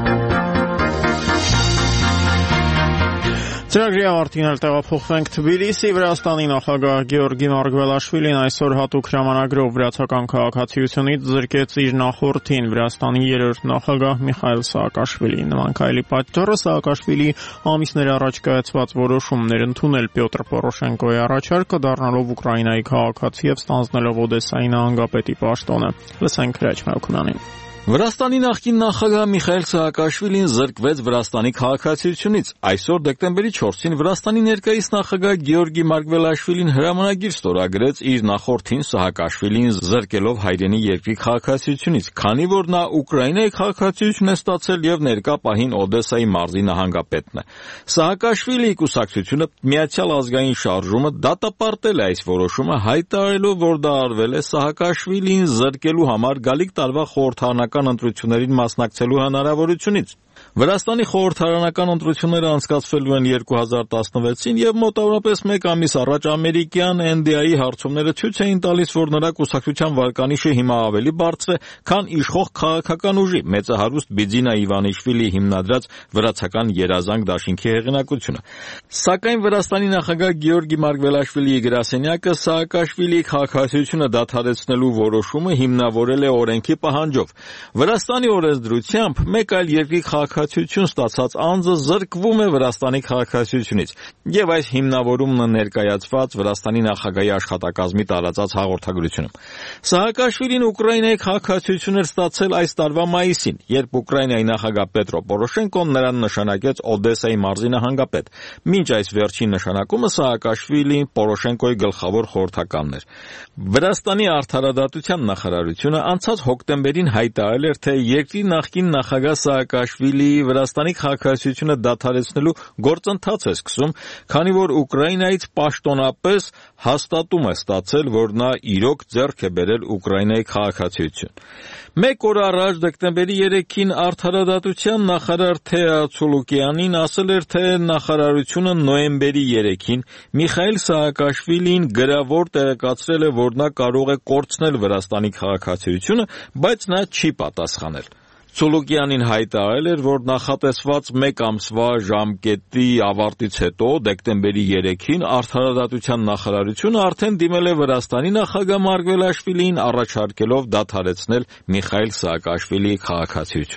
Ծրագրի ավարտին էլ տեղափոխվենք Թբիլիսի։ Վրաստանի նախագահ Գեորգի Մարգվելաշվիլին այսօր հատուկ հրամանագրով վրացական քաղաքացիությունից զրկեց իր նախորդին, Վրաստանի երրորդ նախագահ Միխայիլ Սաակաշվիլին։ Նման քայլի պատճառը Սաակաշվիլիի ամիսներ առաջ կայացված որոշումներ ընդունել Պյոտր Պորոշենկոյի առաջարկը, դառնալով Ուկրաինայի քաղաքացի եւ ստանձնելով Օդեսայի նահանգապետի պաշտոնը։ Լսենք Հրաչ Մելքոնյանին։ Վրաստանի նախկին նախագահ Միխայիլ Սաակաշվիլին զրկվեց Վրաստանի քաղաքացիությունից։ Այսօր դեկտեմբերի չորսին Վրաստանի ներկայիս նախագահ Գեորգի Մարգվելաշվիլին հրամանագիր ստորագրեց իր նախորդին Սաակաշվիլին զրկելով հայրենի երկրի քաղաքացիությունից, քանի որ նա Ուկրաինայի քաղաքացիություն է ստացել եւ ներկա պահին Օդեսայի մարզի նահանգապետն է։ Սաակաշվիլիի կուսակցությունը Միացյալ ազգային շարժումը դատապարտել է այս որոշումը, հայտարարելով, որ դա արվել է Սաակաշվիլին զրկելու համար գալիք տարվա խորհրդարանական ընտրություններին մասնակցելու հնարավորությունից։ Վրաստանի խորհրդարանական ընտրությունները անցկացվելու են երկու հազար տասնվեցին եւ մոտավորապես մեկ ամիս առաջ ամերիկյան Էն Դի Էյ-ի հարցումները ցույց էին տալիս, որ նրա կուսակցության վարկանիշը հիմա ավելի բարձր է, քան իշխող քաղաքական ուժի մեծահարուստ Բիձինա Իվանիշվիլիի հիմնադրած վրացական երազանք դաշինքի հեղինակությունը։ Սակայն Վրաստանի նախագահ Գեորգի Մարգվելաշվիլիի գրասենյակը Սաակաշվիլիի քաղաքացիությունը դադարեցնելու որոշումը հիմնավորել է օրենքի պահանջով։ Վրաստանի օրենսդրությամբ մեկ այլ երկրի քաղաքացիություն ստացած անձը զրկվում է Վրաստանի քաղաքացիությունից, եւ այս հիմնավորումն ներկայացված Վրաստանի նախագահի աշխատակազմի տարածած հաղորդագրությունում։ Սաակաշվիլին Ուկրաինայի քաղաքացիություն էր ստացել այս տարվա մայիսին, երբ Ուկրաինայի նախագահ Պետրո Պորոշենկոն նրան նշանակեց Օդեսայի մարզի նահանգապետ։ Մինչ այս վերջին նշանակումը Սաակաշվիլին Պորոշենկոյի գլխավոր խորհրդականն էր։ Վրաստանի արդարադատության նախարարությունը անցած հոկտեմբերին հայտարարել էր, թե երկրի նախկին նախագահ Սաակաշվիլիի Վրաստանի քաղաքացիությունը դադարեցնելու գործընթաց է սկսում, քանի որ Ուկրաինայից պաշտոնապես հաստատում է ստացել, որ նա իրոք ձեռք է բերել Ուկրաինայի քաղաքացիություն։ Մեկ օր առաջ դեկտեմբերի երեքին արդարադատության նախարար Թեա Ցուլուկյանին ասել էր, թե նախարարությունը նոյեմբերի երեքին Միխայիլ Սաակաշվիլին գրավոր տեղեկացրել է, որ նա կարող է կորցնել Վրաստանի քաղաքացիությունը, բայց նա չի պատասխանել։ Ցուլուկյանին հայտարարել էր, որ նախատեսված մեկ ամսվա ժամկետի ավարտից հետո դեկտեմբերի երեքին արդարադատության նախարարությունը արդեն դիմել է Վրաստանի նախագահ Մարգվելաշվիլիին առաջարկելով դադարեցնել Միխայիլ Սաակաշվիլիի քաղաքացիությունը։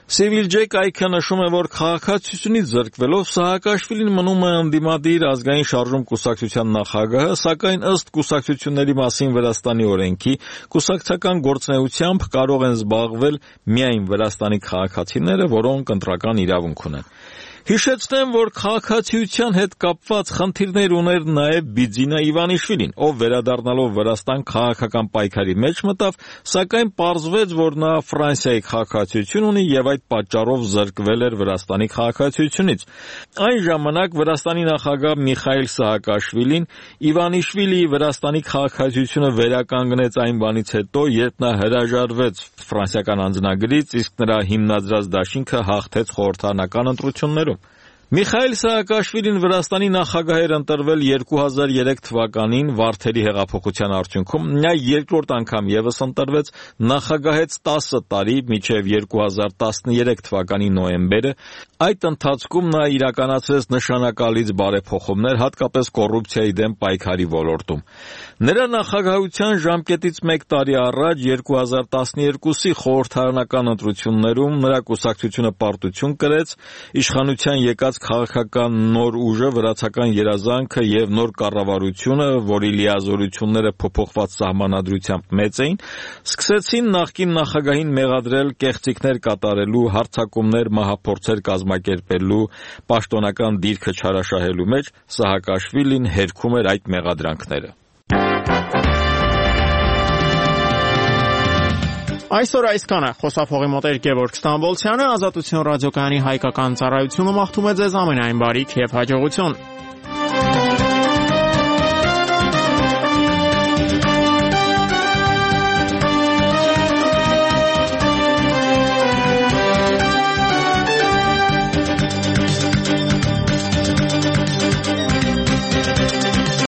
Սիվիլջե կայքը նշում է, որ քաղաքացիությունից զրկվելով Սահակաշվիլին մնում է ընդդիմադիր ազգային շարժում կուսակցության նախագահը, սակայն ըստ կուսակցությունների մասին Վրաստանի օրենքի կուսակցական գործունեությամբ կարող են զբաղվել միայն Վրաստանի քաղաքացիները, որոնք ընտրական իրավունք ունեն։ Հիշեցնեմ, որ քաղաքացիության հետ կապված խնդիրներ ուներ նաև Բիձինա Իվանիշվիլին, ով վերադառնալով Վրաստան քաղաքական պայքարի մեջ մտավ, սակայն պարզվեց, որ նա Ֆրանսիայի քաղաքացիություն ունի եւ այդ պատճառով զրկվել էր Վրաստանի քաղաքացիությունից։ Այն ժամանակ Վրաստանի նախագահ Միխայիլ Սահակաշվիլին Իվանիշվիլիի Վրաստանի քաղաքացիությունը վերականգնեց այն բանից հետո, երբ նա հրաժարվեց ֆրանսիական անձնագրից, իսկ նրա հիմնադրած դաշինքը հաղթեց խորհրդարանական ընտրություններում։ Միխայիլ Սահակաշվիլին Վրաստանի նախագահ էր ընտրվել երկու հազար երեք թվականին Վարդերի հեղափոխության արդյունքում, նա երկրորդ անգամ եւս ընտրվեց, նախագահեց տասը տարի մինչև երկու հազար տասներեք թվականի նոյեմբերը, այդ ընթացքում նա իրականացրեց նշանակալից բարեփոխումներ, հատկապես կոռուպցիայի դեմ պայքարի ոլորտում։ Նրա նախագահության ժամկետից մեկ տարի առաջ երկու հազար տասներկուսի խորհրդարանական ընտրություններում նրա կուսակցությունը պարտություն կրեց, իշխանության եկած քաղաքական նոր ուժը, վրացական երազանքը եւ նոր կառավարությունը, որի լիազորությունները փոփոխված սահմանադրությամբ մեծ էին, սկսեցին նախկին նախագահին մեղադրել կեղծիքներ կատարելու, հարձակումներ, մահափորձեր կազմակերպելու, պաշտոնական դիրքը չարաշահելու մեջ։ Սահակաշվիլին հերքում էր այդ մեղադրանքները։ Այսօր այսքանը խոսափողի մոտ էր Գևորգ Ստամբոլցյանը, Ազատություն ռադիոկայանի հայկական ծառայությունը մաղթում է ձեզ ամենայն բարիք եւ հաջողություն։